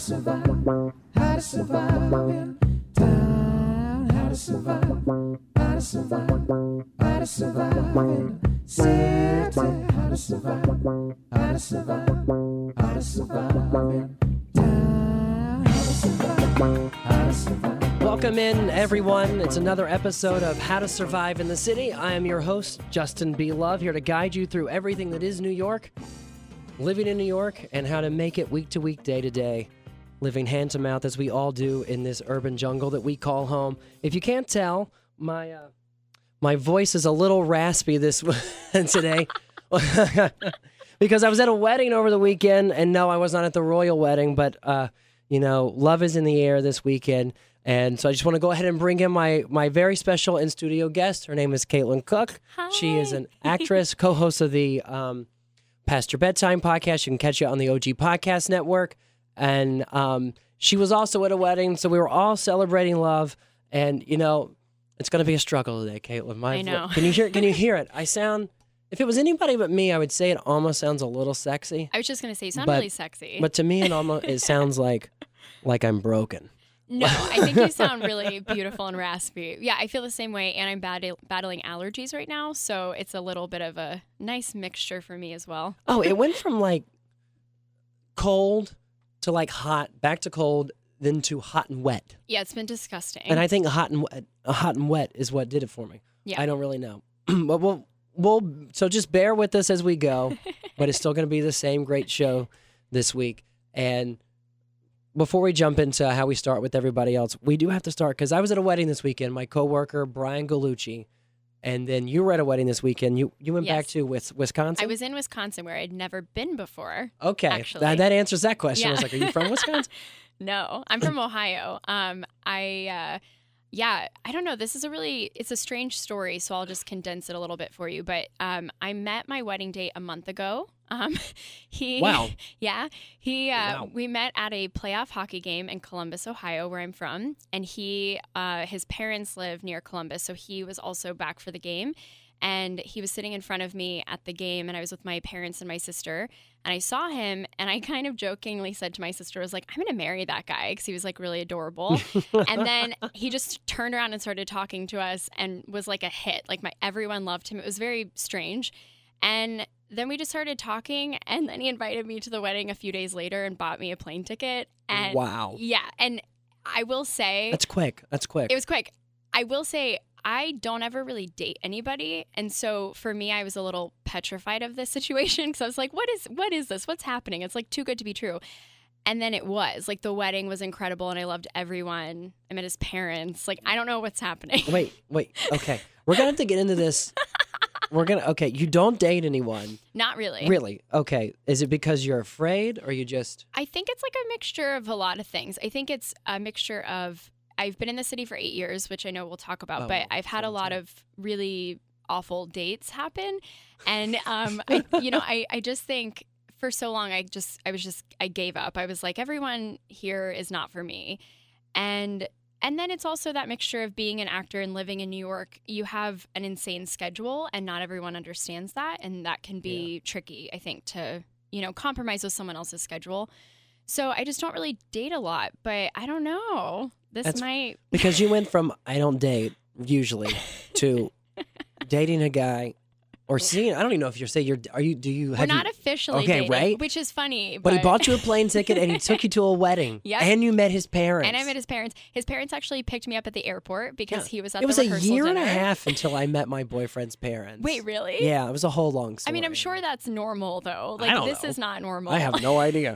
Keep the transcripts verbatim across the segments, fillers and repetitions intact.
survive, how to survive in town, how to survive, how to survive, how to survive in city, how to survive, how to survive, how to survive in town, how to survive, how to survive. Welcome in, everyone. It's another episode of How to Survive in the City. I am your host, Justin B. Love, here to guide you through everything that is New York, living in New York, and how to make it week to week, day to day, living hand to mouth as we all do in this urban jungle that we call home. If you can't tell, my uh, my voice is a little raspy this today because I was at a wedding over the weekend, and no, I was not at the royal wedding, but uh, you know, love is in the air this weekend. And so I just want to go ahead and bring in my my very special in-studio guest. Her name is Caitlin Cook. Hi. She is an actress, co-host of the um, Past Your Bedtime podcast. You can catch it on the O G Podcast Network. And um, she was also at a wedding, so we were all celebrating love. And, you know, it's going to be a struggle today, Caitlin. My I know. vo- Can you hear, can you hear it? I sound, if it was anybody but me, I would say it almost sounds a little sexy. I was just going to say, you sound But- really sexy. But to me, it almost it sounds like like I'm broken. no, I think you sound really beautiful and raspy. Yeah, I feel the same way, and I'm battle- battling allergies right now, so it's a little bit of a nice mixture for me as well. Oh, it went from like cold to like hot, back to cold, then to hot and wet. Yeah, it's been disgusting. And I think hot and wet, hot and wet is what did it for me. Yeah. I don't really know, but we'll we'll so just bear with us as we go. But it's still going to be the same great show this week. And before we jump into how we start with everybody else, we do have to start because I was at a wedding this weekend. My coworker Brian Gallucci, and then you were at a wedding this weekend. You you went Yes. back to Wis- Wisconsin. I was in Wisconsin where I'd never been before. okay. actually. That, that answers that question. I was Yeah. like, are you from Wisconsin? No, I'm from Ohio. Um, I, uh, yeah, I don't know. This is a really, it's a strange story, so I'll just condense it a little bit for you. But um, I met my wedding date a month ago. Um, he, Wow. yeah, he, uh, Wow. we met at a playoff hockey game in Columbus, Ohio, where I'm from, and he, uh, his parents live near Columbus, so he was also back for the game. And he was sitting in front of me at the game, and I was with my parents and my sister. And I saw him, and I kind of jokingly said to my sister, I was like, I'm going to marry that guy because he was like really adorable. And then he just turned around and started talking to us and was like a hit. Like my everyone loved him. It was very strange. And then we just started talking, and then he invited me to the wedding a few days later and bought me a plane ticket. And Wow. yeah, and I will say That's quick. That's quick. it was quick. I will say I don't ever really date anybody, and so for me, I was a little petrified of this situation because I was like, "What is what is this? What's happening? It's like too good to be true." And then it was like the wedding was incredible, and I loved everyone. I met his parents. Like I don't know what's happening. Wait, wait. Okay. We're going to have to get into this. We're going to, okay. You don't date anyone. Not really. Really? Okay. Is it because you're afraid or you just, I think it's like a mixture of a lot of things. I think it's a mixture of I've been in the city for eight years, which I know we'll talk about, Oh, but I've had a sounds lot like- of really awful dates happen. And, um, I, you know, I, I just think for so long, I just, I was just, I gave up. I was like, everyone here is not for me. And, and then it's also that mixture of being an actor and living in New York. You have an insane schedule and not everyone understands that. And that can be tricky, I think, to, you know, compromise with someone else's schedule. So I just don't really date a lot, but I don't know. This That's- might. because you went from I don't date usually to dating a guy or seeing, I don't even know if you're saying you're, are you, do you We're have not you, officially Okay, dating, right? which is funny. but But, he bought you a plane ticket and he took you to a wedding. Yep. And you met his parents. and I met his parents. His parents actually picked me up at the airport because Yeah. he was at It was the a rehearsal year dinner. and a half until I met my boyfriend's parents. Wait, really? Yeah, it was a whole long story. I mean, I'm sure that's normal though. I Like don't this know. is not normal. I have no idea.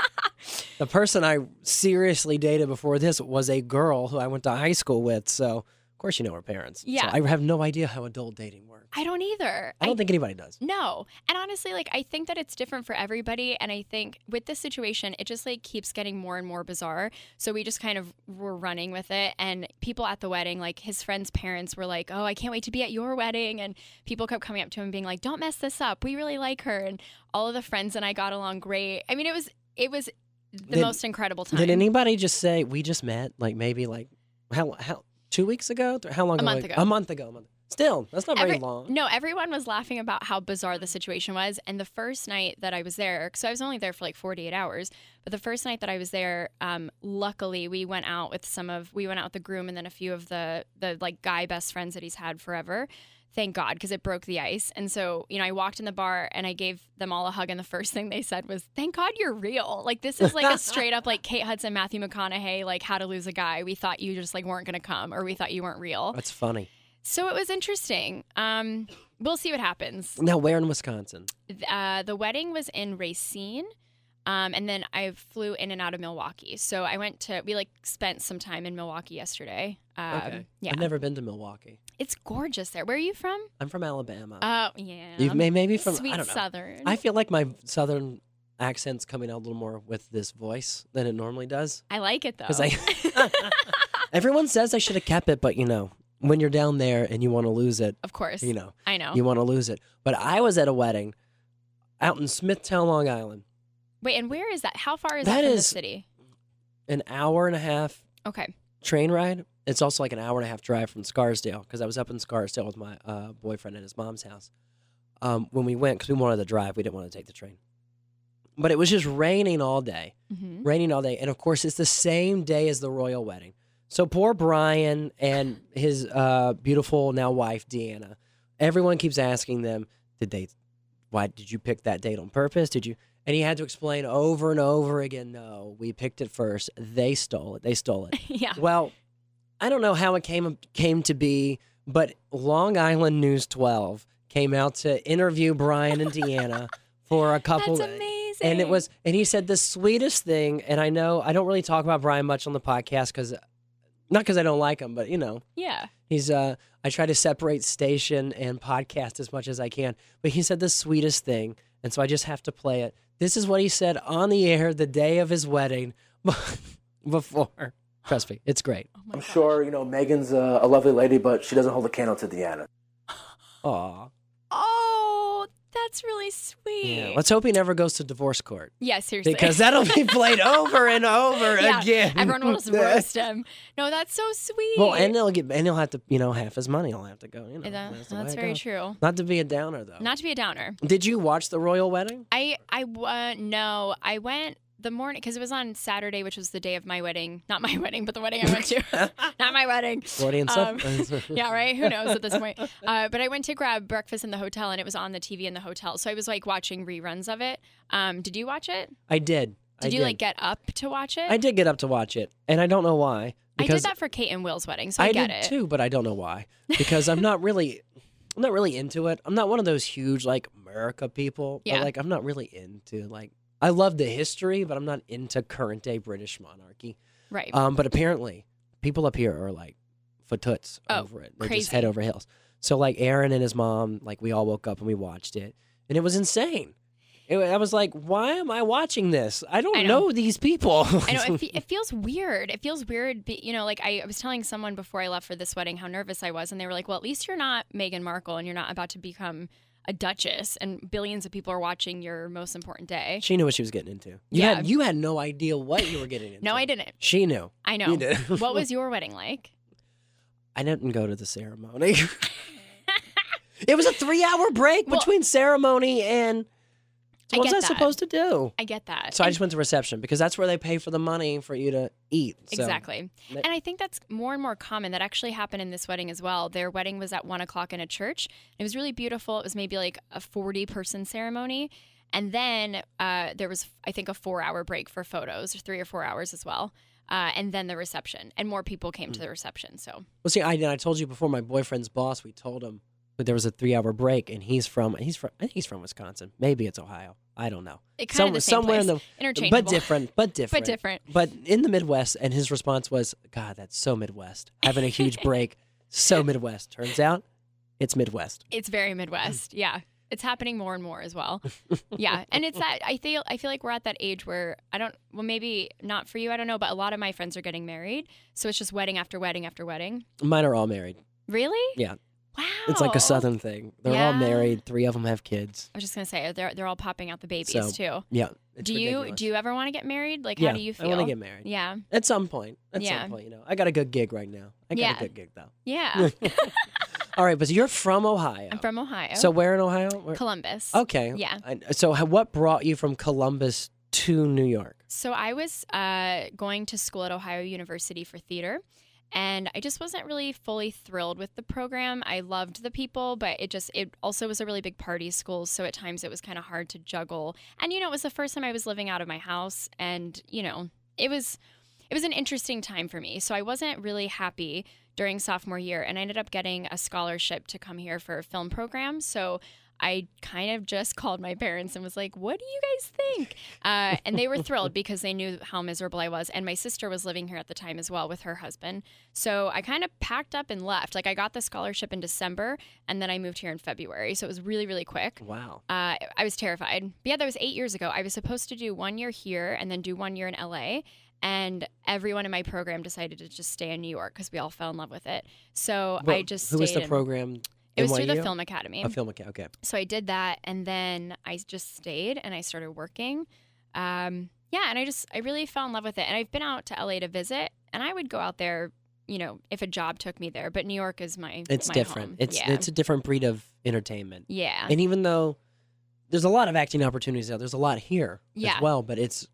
The person I seriously dated before this was a girl who I went to high school with. So, of course, you know her parents. Yeah. So I have no idea how adult dating works. I don't either. I don't think anybody does. No. And honestly, like, I think that it's different for everybody. And I think with this situation, it just, like, keeps getting more and more bizarre. So we just kind of were running with it. And people at the wedding, like, his friends' parents were like, oh, I can't wait to be at your wedding. And people kept coming up to him being like, don't mess this up. We really like her. And all of the friends and I got along great. I mean, it was, it was the Did- most incredible time. Did anybody just say, we just met? Like, maybe, like, how, how, two weeks ago? How long A ago? month ago. A month ago. A month. Still, that's not very Every- long. No, everyone was laughing about how bizarre the situation was. And the first night that I was there, so I was only there for like forty-eight hours, but the first night that I was there, um, luckily we went out with some of, we went out with the groom and then a few of the, the like guy best friends that he's had forever. Thank God, because it broke the ice. And so, you know, I walked in the bar and I gave them all a hug. And the first thing they said was, thank God you're real. Like, this is like a straight up like Kate Hudson, Matthew McConaughey, like How to Lose a Guy. We thought you just like weren't going to come, or we thought you weren't real. That's funny. So it was interesting. Um, we'll see what happens. Now, where in Wisconsin? Uh, the wedding was in Racine. Um, and then I flew in and out of Milwaukee. So I went to, we like spent some time in Milwaukee yesterday. Um, Okay. Yeah. I've never been to Milwaukee. It's gorgeous there. Where are you from? I'm from Alabama. Oh, yeah. You've may, maybe from, Sweet I don't know. Southern. I feel like my Southern accent's coming out a little more with this voice than it normally does. I like it though. Because I, everyone says I should have kept it, but you know, when you're down there and you want to lose it, Of course. you know, I know. you want to lose it. But I was at a wedding out in Smithtown, Long Island, Wait, and where is that? How far is That that, from the is- city? an hour and a half Okay. train ride. It's also like an hour and a half drive from Scarsdale because I was up in Scarsdale with my uh, boyfriend at his mom's house. Um, when we went, because we wanted to drive, we didn't want to take the train. But it was just raining all day, hmm raining all day. And of course, it's the same day as the royal wedding. So poor Brian and his uh, beautiful now wife, Deanna, everyone keeps asking them, did they, why did you pick that date on purpose? Did you? And he had to explain over and over again, no, we picked it first. They stole it. They stole it. Yeah. Well, I don't know how it came came to be, but Long Island News twelve came out to interview Brian and Deanna for a couple. That's amazing. And it was, and he said the sweetest thing. And I know I don't really talk about Brian much on the podcast because, not because I don't like him, but you know, Yeah. he's. uh I try to separate station and podcast as much as I can. But he said the sweetest thing, and so I just have to play it. This is what he said on the air the day of his wedding before. Trust me, it's great. Oh my I'm gosh. sure, you know, Megan's a, a lovely lady, but she doesn't hold a candle to Deanna. Aw. Oh, that's really sweet. Yeah. Let's hope he never goes to divorce court Yeah, seriously. because that'll be played over and over Yeah, again. Everyone will just roast him. No, that's so sweet. Well, and he'll get, and he'll have to, you know, half his money will have to go. You know, That- that's the way that's it very goes. true. Not to be a downer though. Not to be a downer. Did you watch the royal wedding? I I uh, no, I went the morning because it was on Saturday, which was the day of my wedding. Not my wedding, but the wedding I went to. Not my wedding. Freudian Um, stuff. Yeah, right. Who knows at this point? Uh, but I went to grab breakfast in the hotel, and it was on the T V in the hotel. So I was like watching reruns of it. Um, did you watch it? I did. Did I you did. like get up to watch it? I did get up to watch it, and I don't know why. I Because did that for Kate and Will's wedding, so I, I get did it. too, but I don't know why. Because I'm not really, I'm not really into it. I'm not one of those huge like America people. Yeah. But like I'm not really into like I love the history, but I'm not into current day British monarchy. Right. Um, but apparently, people up here are like fatoots Oh, over it. They crazy. just head over heels. So like Aaron and his mom, like we all woke up and we watched it, and it was insane. It, I was like, why am I watching this? I don't I know. know. these people. I know it, fe- it feels weird. It feels weird. Be, you know, like I, I was telling someone before I left for this wedding how nervous I was, and they were like, "Well, at least you're not Meghan Markle, and you're not about to become a duchess, and billions of people are watching your most important day." She knew what she was getting into. You Yeah. had you had no idea what you were getting into. No, I didn't. She knew. I know. You did. What was your wedding like? I didn't go to the ceremony. It was a three-hour break Well, between ceremony and. I What was get I that. supposed to do? I get that. So I And- just went to reception because that's where they pay for the money for you to eat. So. Exactly. That- And I think that's more and more common. That actually happened in this wedding as well. Their wedding was at one o'clock in a church. It was really beautiful. It was maybe like a forty person ceremony. And then uh, there was, I think, a four hour break for photos, or three or four hours as well. Uh, and then the reception. And more people came to the reception. So, Well, see, I, I told you before. My boyfriend's boss. We told him that there was a three-hour break, and he's from he's from I think he's from Wisconsin. Maybe it's Ohio. I don't know. it kind Some- of the same somewhere place. in the Interchangeable. but different, but different, But different. but in the Midwest. And his response was, "God, that's so Midwest. Having a huge break, so Midwest." Turns out, it's Midwest. It's very Midwest. Yeah. It's happening more and more as well. Yeah. And it's that I feel I feel like we're at that age where I don't well maybe not for you, I don't know, but a lot of my friends are getting married. So it's just wedding after wedding after wedding. Mine are all married. Really? Yeah. Wow. It's like a Southern thing. They're all Yeah. married. Three of them have kids. I was just gonna say they're they're all popping out the babies So, too. Yeah. It's Do you ridiculous. do you ever want to get married? Like yeah, how do you feel? I want to get married. Yeah. At some point. At Yeah. some point, you know. I got a good gig right now. I got Yeah. a good gig though. Yeah. All right, but you're from Ohio. I'm from Ohio. So where in Ohio? Where? Columbus. Okay. Yeah. I- So how- what brought you from Columbus to New York? So I was uh, going to school at Ohio University for theater, and I just wasn't really fully thrilled with the program. I loved the people, but it just it also was a really big party school, so at times it was kind of hard to juggle. And you know, it was the first time I was living out of my house, and you know, it was it was an interesting time for me. So I wasn't really happy during sophomore year, and I ended up getting a scholarship to come here for a film program. So I kind of just called my parents and was like, what do you guys think? Uh, and they were thrilled because they knew how miserable I was. And my sister was living here at the time as well with her husband. So I kind of packed up and left. Like I got the scholarship in December and then I moved here in February. So it was really, really quick. Wow. Uh, I was terrified. But yeah, that was eight years ago. I was supposed to do one year here and then do one year in L A. And everyone in my program decided to just stay in New York because we all fell in love with it. So Well, I just who was stayed the in- program? It was N Y U? through the Film Academy. A film account. Okay. So I did that, and then I just stayed, and I started working. Um, yeah, and I just I really fell in love with it. And I've been out to L A to visit, and I would go out there, you know, if a job took me there. But New York is my It's my different. home. It's yeah. it's a different breed of entertainment. yeah. And even though there's a lot of acting opportunities out, there's a lot here Yeah. as well. But it's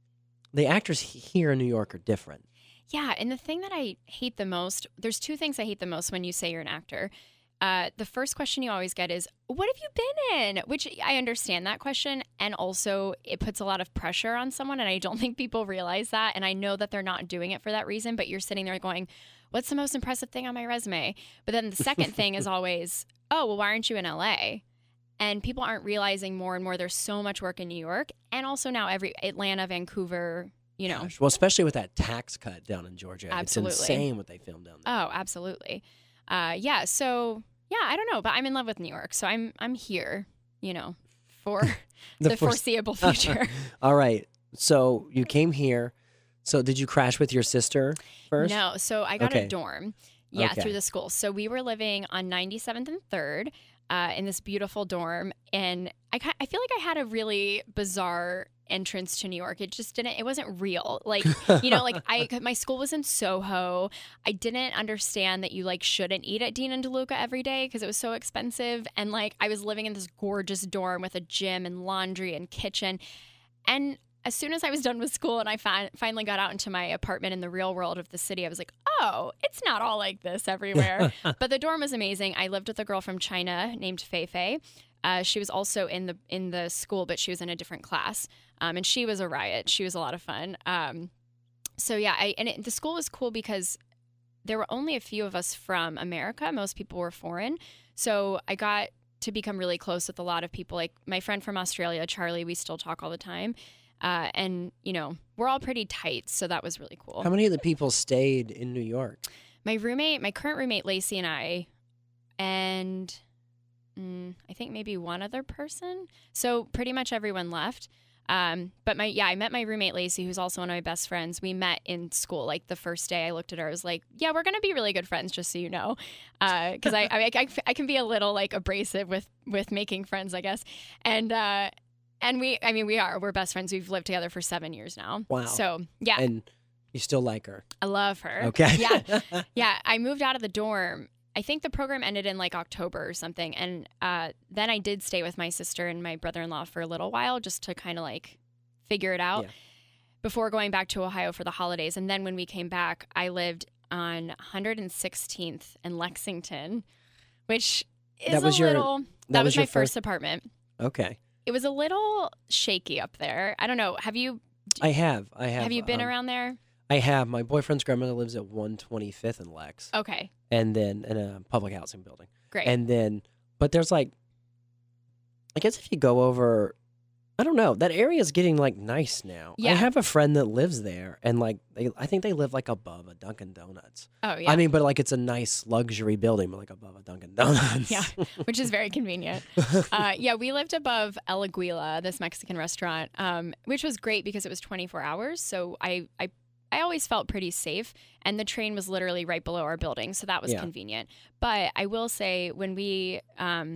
the actors he- here in New York are different. Yeah, and the thing that I hate the most, there's two things I hate the most when you say you're an actor. Uh, the first question you always get is, what have you been in? Which I understand that question. And also it puts a lot of pressure on someone. And I don't think people realize that. And I know that they're not doing it for that reason, but you're sitting there going, what's the most impressive thing on my resume? But then the second thing is always, oh, well, why aren't you in L A? And people aren't realizing more and more there's so much work in New York. And also now every Atlanta, Vancouver, you know. Gosh. Well, especially with that tax cut down in Georgia. Absolutely. It's insane what they filmed down there. Oh, absolutely. Uh, yeah. So yeah, I don't know, but I'm in love with New York, so I'm I'm here, you know, for the, The first- foreseeable future. All right. So you came here. So did you crash with your sister first? No, so I got Okay. a dorm, yeah, Okay. through the school. So we were living on ninety-seventh and third uh, in this beautiful dorm, and I ki- I feel like I had a really bizarre entrance to New York. It just didn't, it wasn't real. Like, you know, like I, my school was in Soho. I didn't understand that you like shouldn't eat at Dean and DeLuca every day because it was so expensive. And like, I was living in this gorgeous dorm with a gym and laundry and kitchen. And as soon as I was done with school and I fi- finally got out into my apartment in the real world of the city, I was like, oh, it's not all like this everywhere. But the dorm was amazing. I lived with a girl from China named Fei Fei. Uh, she was also in the in the school, but she was in a different class. Um, and she was a riot. She was a lot of fun. Um, so yeah, I, and it, the school was cool because there were only a few of us from America. Most people were foreign. So I got to become really close with a lot of people. Like my friend from Australia, Charlie, we still talk all the time. Uh, and, you know, we're all pretty tight. So that was really cool. How many of the people stayed in New York? My roommate, my current roommate, Lacey, and I, and mm, I think maybe one other person. So pretty much everyone left. Um, but my, yeah, I met my roommate, Lacey, who's also one of my best friends. We met in school. Like the first day I looked at her, I was like, yeah, we're going to be really good friends, just so you know. Uh, cause I, I, I, I can be a little like abrasive with, with making friends, I guess. And, uh, and we, I mean, we are, we're best friends. We've lived together for seven years now. Wow. So yeah, And you still like her. I love her. Okay. Yeah. Yeah. I moved out of the dorm. I think the program ended in like October or something. And uh, then I did stay with my sister and my brother-in-law for a little while just to kind of like figure it out Yeah. before going back to Ohio for the holidays. And then when we came back, I lived on one hundred sixteenth in Lexington, which is That was a your- little, that, that was, was my your first first- apartment. Okay. It was a little shaky up there. I don't know. Have you, I have. I have. have you been um, around there? I have. My boyfriend's grandmother lives at one twenty-fifth in Lex. Okay. And then in a public housing building. Great. And then, but there's like, I guess if you go over, I don't know, that area is getting like nice now. Yeah. I have a friend that lives there and like, they, I think they live like above a Dunkin' Donuts. oh, yeah. I mean, but like it's a nice luxury building, but like above a Dunkin' Donuts. Yeah, which is very convenient. Uh, yeah, we lived above El Aguila, this Mexican restaurant, um, which was great because it was twenty-four hours. So I, I, I always felt pretty safe. And the train was literally right below our building. So that was Yeah. convenient. But I will say when we... Um,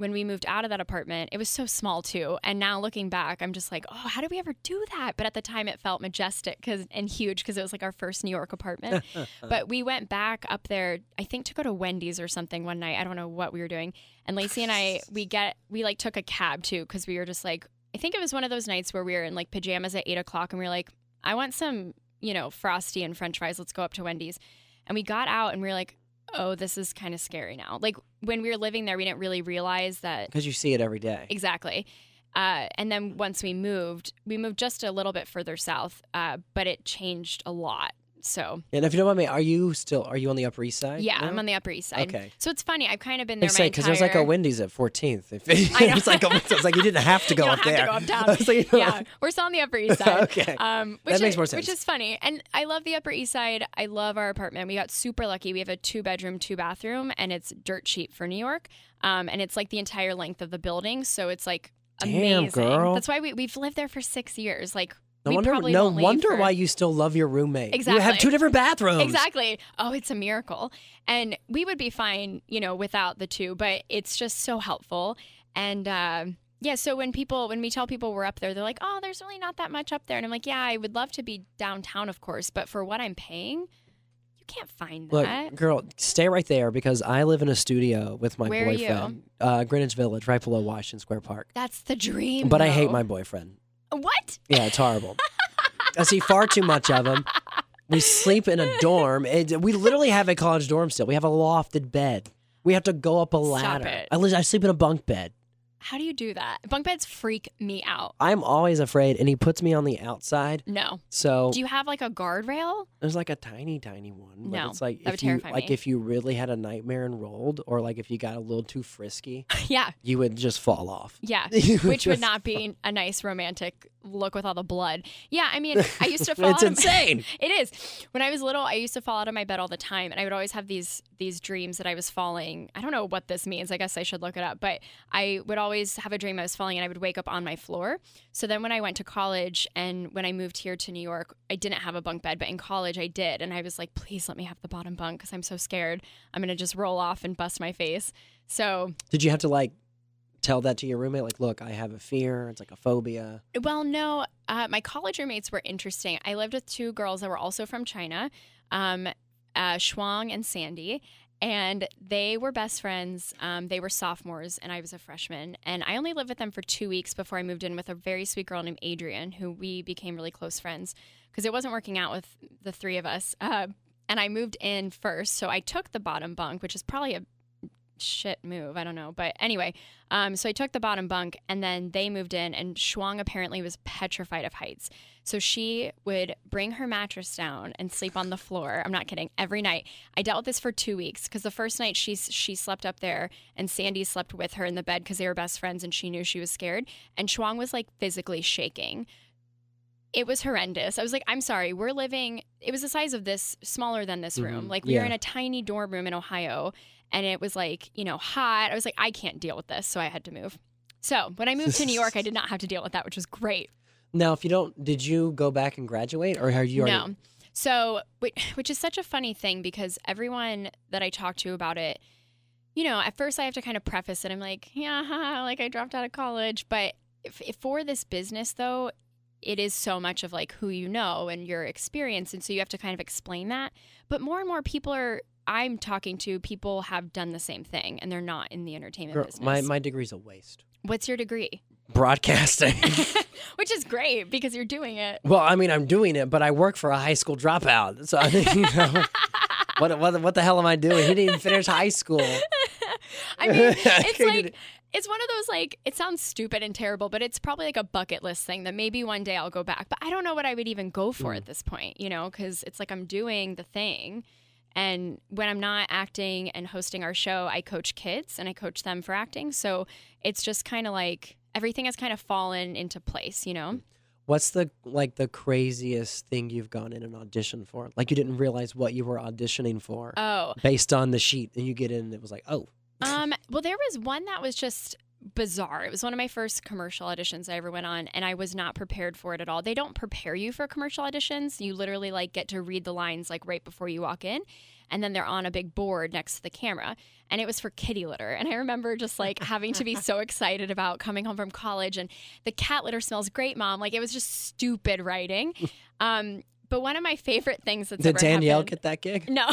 when we moved out of that apartment, it was so small too. And now looking back, I'm just like, oh, how did we ever do that? But at the time it felt majestic cause, and huge because it was like our first New York apartment. But we went back up there, I think to go to Wendy's or something one night. I don't know what we were doing. And Lacey and I, we get, we like took a cab too because we were just like, I think it was one of those nights where we were in like pajamas at eight o'clock and we were like, I want some, you know, Frosty and French fries. Let's go up to Wendy's. And we got out and we were like, oh, this is kind of scary now. Like when we were living there, we didn't really realize that. Because you see it every day. Exactly. Uh, and then once we moved, we moved just a little bit further south, uh, but it changed a lot. So. And if you don't mind me, are you still, are you on the Upper East Side? Yeah, now? I'm on the Upper East Side. Okay. So it's funny. I've kind of been there Say, my because entire. there's like a Wendy's at fourteenth. If I know. it's like a, it's like you didn't have to go you up don't have there. to go up down. Like, you know, Yeah, we're still on the Upper East Side. Okay. Um, which That makes is, more sense. Which is funny. And I love the Upper East Side. I love our apartment. We got super lucky. We have a two bedroom, two bathroom, and it's dirt cheap for New York. Um, and it's like the entire length of the building. So it's like Damn, amazing. girl. That's why we, we've lived there for six years. Like, No we wonder, probably no won't leave wonder for- why you still love your roommate. You have Exactly. two different bathrooms. Exactly. Oh, it's a miracle. And we would be fine, you know, without the two, but it's just so helpful. And uh, yeah, so when people, when we tell people we're up there, they're like, oh, there's really not that much up there. And I'm like, yeah, I would love to be downtown, of course, but for what I'm paying, you can't find that. Look, girl, stay right there because I live in a studio with my Where are you? boyfriend. Uh, Greenwich Village, right below Washington Square Park. That's the dream. But I hate though. my boyfriend. What? Yeah, it's horrible. I see far too much of him. We sleep in a dorm. It, we literally have a college dorm still. We have a lofted bed. We have to go up a ladder. it. I, li- I sleep in a bunk bed. How do you do that? Bunk beds freak me out. I'm always afraid, and he puts me on the outside. No. So Do you have like a guardrail? there's like a tiny, tiny one. But No, it's like that would if you terrify like me. if you really had a nightmare enrolled, or like if you got a little too frisky, Yeah. you would just fall off. Yeah. You would Which would just- not be a nice romantic look with all the blood. Yeah, I mean, I used to fall It's out of insane. It is. When I was little, I used to fall out of my bed all the time, and I would always have these these dreams that I was falling. I don't know what this means. I guess I should look it up. But I would always have a dream I was falling, and I would wake up on my floor. So then when I went to college and when I moved here to New York, I didn't have a bunk bed, but in college I did. And I was like, please let me have the bottom bunk because I'm so scared. I'm going to just roll off and bust my face. So, Did you have to like tell that to your roommate? Like, look, I have a fear. It's like a phobia. well, no, uh, my college roommates were interesting. I lived with two girls that were also from China, um, uh, Shuang and Sandy. And they were best friends. Um, they were sophomores, and I was a freshman. And I only lived with them for two weeks before I moved in with a very sweet girl named Adrian, who we became really close friends because it wasn't working out with the three of us. Uh, and I moved in first, so I took the bottom bunk, which is probably a shit move. I don't know. But anyway, um, so I took the bottom bunk, and then they moved in, and Shuang apparently was petrified of heights. So she would bring her mattress down and sleep on the floor. I'm not kidding. Every night. I dealt with this for two weeks because the first night she she slept up there, and Sandy slept with her in the bed because they were best friends, and she knew she was scared. And Shuang was like physically shaking. It was horrendous. I was like, I'm sorry. We're living. It was the size of this, smaller than this room. Mhm. Like we Yeah. were in a tiny dorm room in Ohio, and it was like, you know, hot. I was like, I can't deal with this, so I had to move. So when I moved to New York, I did not have to deal with that, which was great. Now, if you don't, did you go back and graduate, or are you already? No. So, which, which is such a funny thing because everyone that I talk to about it, you know, at first I have to kind of preface it. I'm like, yeah, haha, like I dropped out of college. But if, if for this business, though, it is so much of like who you know and your experience. And so you have to kind of explain that. But more and more people are, I'm talking to, people have done the same thing and they're not in the entertainment Girl, business. my my degree's a waste. What's your degree? Broadcasting. Which is great because you're doing it. Well, I mean, I'm doing it, but I work for a high school dropout. So I mean, you know, what what what the hell am I doing? He didn't even finish high school. I mean, it's like, it's one of those, like, it sounds stupid and terrible, but it's probably like a bucket list thing that maybe one day I'll go back. But I don't know what I would even go for Mm. at this point, you know, because it's like I'm doing the thing. And when I'm not acting and hosting our show, I coach kids and I coach them for acting. So it's just kind of like everything has kind of fallen into place, you know? What's the like the craziest thing you've gone in an audition for? Like you didn't realize what you were auditioning for Oh, based on the sheet, and you get in, and it was like, oh, um, well, there was one that was just bizarre. It was one of my first commercial auditions I ever went on, and I was not prepared for it at all. They don't prepare you for commercial auditions. You literally like get to read the lines like right before you walk in, and then they're on a big board next to the camera. And it was for kitty litter. And I remember just like having to be so excited about coming home from college and the cat litter smells great, Mom. Like it was just stupid writing. Um, But one of my favorite things that's Did ever Danielle happened, get that gig? No.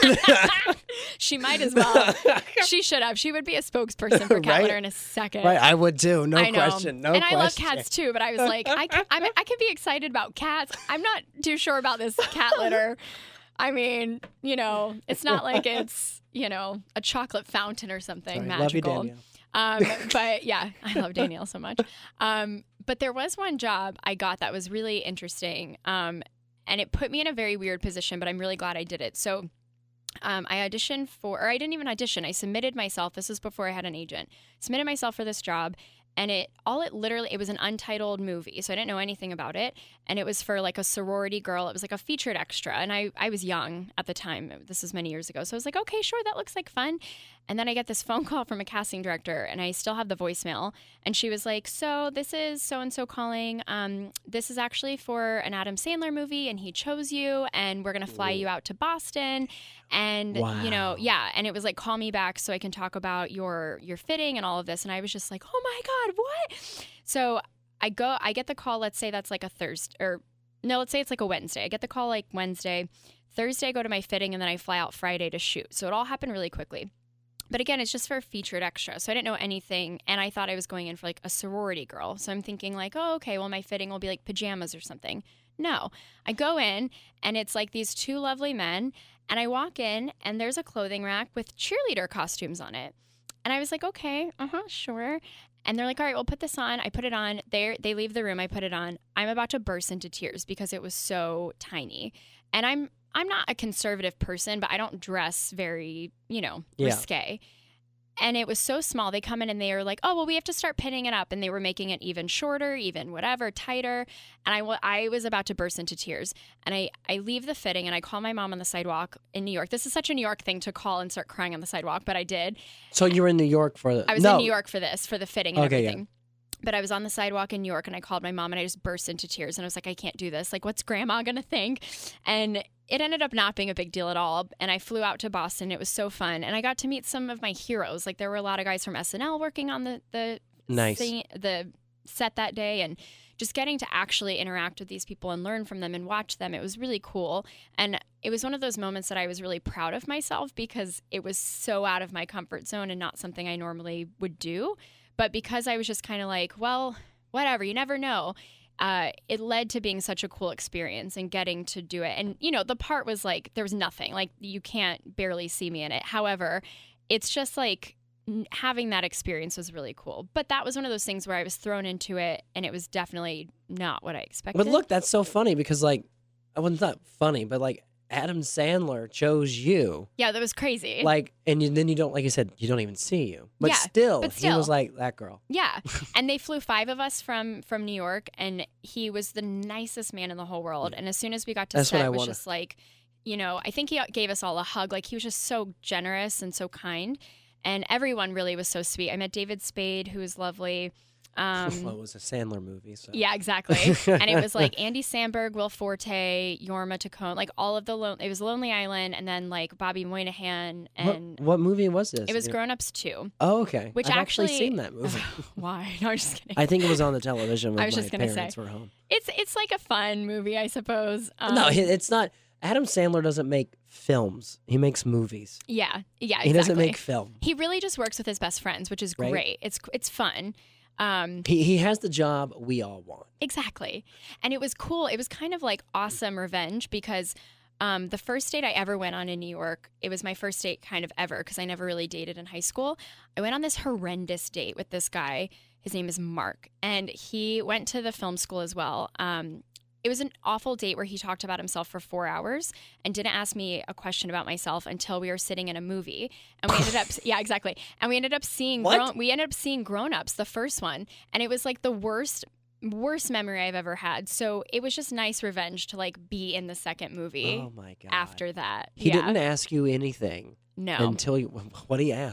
She might as well. She should have. She would be a spokesperson for cat Right? litter in a second. Right, I would too. No I know. question. No and question. I love cats too, but I was like, I can, I, mean, I can be excited about cats. I'm not too sure about this cat litter. I mean, you know, it's not like it's, you know, a chocolate fountain or something Sorry, magical. love you, Danielle. Um, but yeah, I love Danielle so much. Um, but there was one job I got that was really interesting. Um, and it put me in a very weird position, but I'm really glad I did it. So um, I auditioned for, or I didn't even audition. I submitted myself. This was before I had an agent. Submitted myself for this job. And it all it literally, it was an untitled movie. So I didn't know anything about it. And it was for like a sorority girl. It was like a featured extra. And I, I was young at the time. This was many years ago. So I was like, okay, sure, that looks like fun. And then I get this phone call from a casting director, and I still have the voicemail. And she was like, so this is so-and-so calling. Um, this is actually for an Adam Sandler movie, and he chose you, and we're going to fly you out to Boston. And, Wow. you know, yeah. And it was like, call me back so I can talk about your your fitting and all of this. And I was just like, oh, my God, what? So I go, I get the call. Let's say that's like a Thursday, or no, let's say it's like a Wednesday. I get the call like Wednesday. Thursday, I go to my fitting, and then I fly out Friday to shoot. So it all happened really quickly. But again, it's just for a featured extra. So I didn't know anything. And I thought I was going in for like a sorority girl. So I'm thinking like, oh, okay, well, my fitting will be like pajamas or something. No, I go in and it's like these two lovely men. And I walk in and there's a clothing rack with cheerleader costumes on it. And I was like, okay, uh-huh, sure. And they're like, all right, we'll put this on. I put it on. They they leave the room. I put it on. I'm about to burst into tears because it was so tiny. And I'm I'm not a conservative person, but I don't dress very, you know, Yeah. risque. And it was so small. They come in and they were like, oh, well, we have to start pinning it up. And they were making it even shorter, even whatever, tighter. And I, w- I was about to burst into tears. And I, I leave the fitting and I call my mom on the sidewalk in New York. This is such a New York thing to call and start crying on the sidewalk, but I did. So you were in New York for the... I was no. in New York for this, for the fitting and Okay, yeah. everything. But I was on the sidewalk in New York and I called my mom and I just burst into tears. And I was like, I can't do this. Like, what's grandma going to think? And it ended up not being a big deal at all. And I flew out to Boston. It was so fun. And I got to meet some of my heroes. Like, there were a lot of guys from S N L working on the, the, Nice. scene- the set that day. And just getting to actually interact with these people and learn from them and watch them. It was really cool. And it was one of those moments that I was really proud of myself because it was so out of my comfort zone and not something I normally would do. But because I was just kind of like, well, whatever, you never know, uh, it led to being such a cool experience and getting to do it. And, you know, the part was like, there was nothing. Like, you can't barely see me in it. However, it's just like n- having that experience was really cool. But that was one of those things where I was thrown into it, and it was definitely not what I expected. But look, that's so funny because, like, well, it's not funny, but, like, Adam Sandler chose you. Yeah, that was crazy. Like, and you, then you don't, like you said, you don't even see you. But, Yeah, still, but he still. was like, that girl. Yeah. And they flew five of us from from New York, and he was the nicest man in the whole world. And as soon as we got to That's what set, I it was wanna- just like, you know, I think he gave us all a hug. Like, he was just so generous and so kind. And everyone really was so sweet. I met David Spade, who was lovely. Um, Well, it was a Sandler movie, so. yeah, exactly. And it was like Andy Samberg, Will Forte, Yorma Tacone, like all of the, lo- it was Lonely Island, and then like Bobby Moynihan, What, and what movie was this? it was You know- Grown Ups two. Oh, okay. Which I've actually- actually seen that movie. Why? No, I'm just kidding. I think it was on the television when I was my just gonna say. parents were home. It's it's like a fun movie, I suppose. Um, no, it- it's not. Adam Sandler doesn't make films. He makes movies. yeah, yeah, exactly. He doesn't make film. He really just works with his best friends, which is Right. great. It's it's fun. Um, He he has the job we all want. exactly, and it was cool. It was kind of like awesome revenge because um, the first date I ever went on in New York, it was my first date kind of ever because I never really dated in high school. I went on this horrendous date with this guy. His name is Mark, and he went to the film school as well. Um, It was an awful date where he talked about himself for four hours and didn't ask me a question about myself until we were sitting in a movie. And we ended up, yeah, exactly. And we ended up seeing, What? grown, we ended up seeing Grown Ups, the first one. And it was like the worst, worst memory I've ever had. So it was just nice revenge to like be in the second movie Oh my god! after that. He yeah. didn't ask you anything No. until you. What did he ask? Like,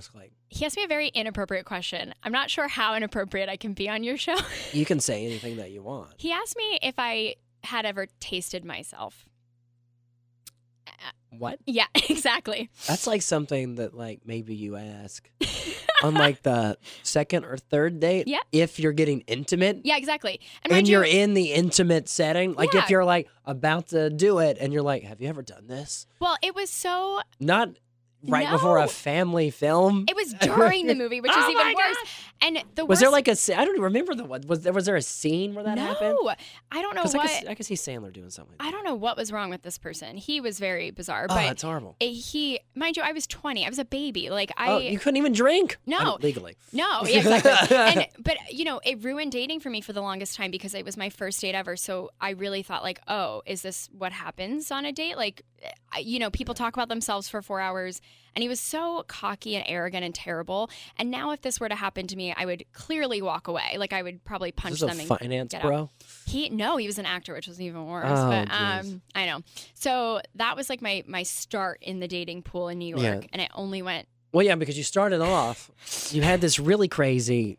he asked me a very inappropriate question. I'm not sure how inappropriate I can be on your show. You can say anything that you want. He asked me if I had ever tasted myself. What? Yeah, exactly. That's like something that like maybe you ask on like the second or third date. Yeah. If you're getting intimate. Yeah, exactly. And, mind you're you, in the intimate setting. Like Yeah. if you're like about to do it and you're like, have you ever done this? well, it was so. Not right before No. a family film. It was during the movie, which Oh is even my worse. And the Was worst, there like a scene? I don't even remember the one. Was there, was there a scene where that no, happened? I don't know Because I, what. could- I could see Sandler doing something. I don't know what was wrong with this person. He was very bizarre, Oh, but that's horrible. it- he, mind you, I was twenty. I was a baby. Like I, oh, you couldn't even drink? No. I don't- legally. No, yeah, exactly. and but you know, it ruined dating for me for the longest time because it was my first date ever. So I really thought like, oh, is this what happens on a date? Like, I- you know, people talk about themselves for four hours, and he was so cocky and arrogant and terrible. And now, if this were to happen to me, I would clearly walk away. Like I would probably punch This is them a and finance get bro. out. He no, he was an actor, which was even worse. Oh, but jeez. um, I know. So that was like my my start in the dating pool in New York, Yeah. and it only went. Well, yeah, because you started off, you had this really crazy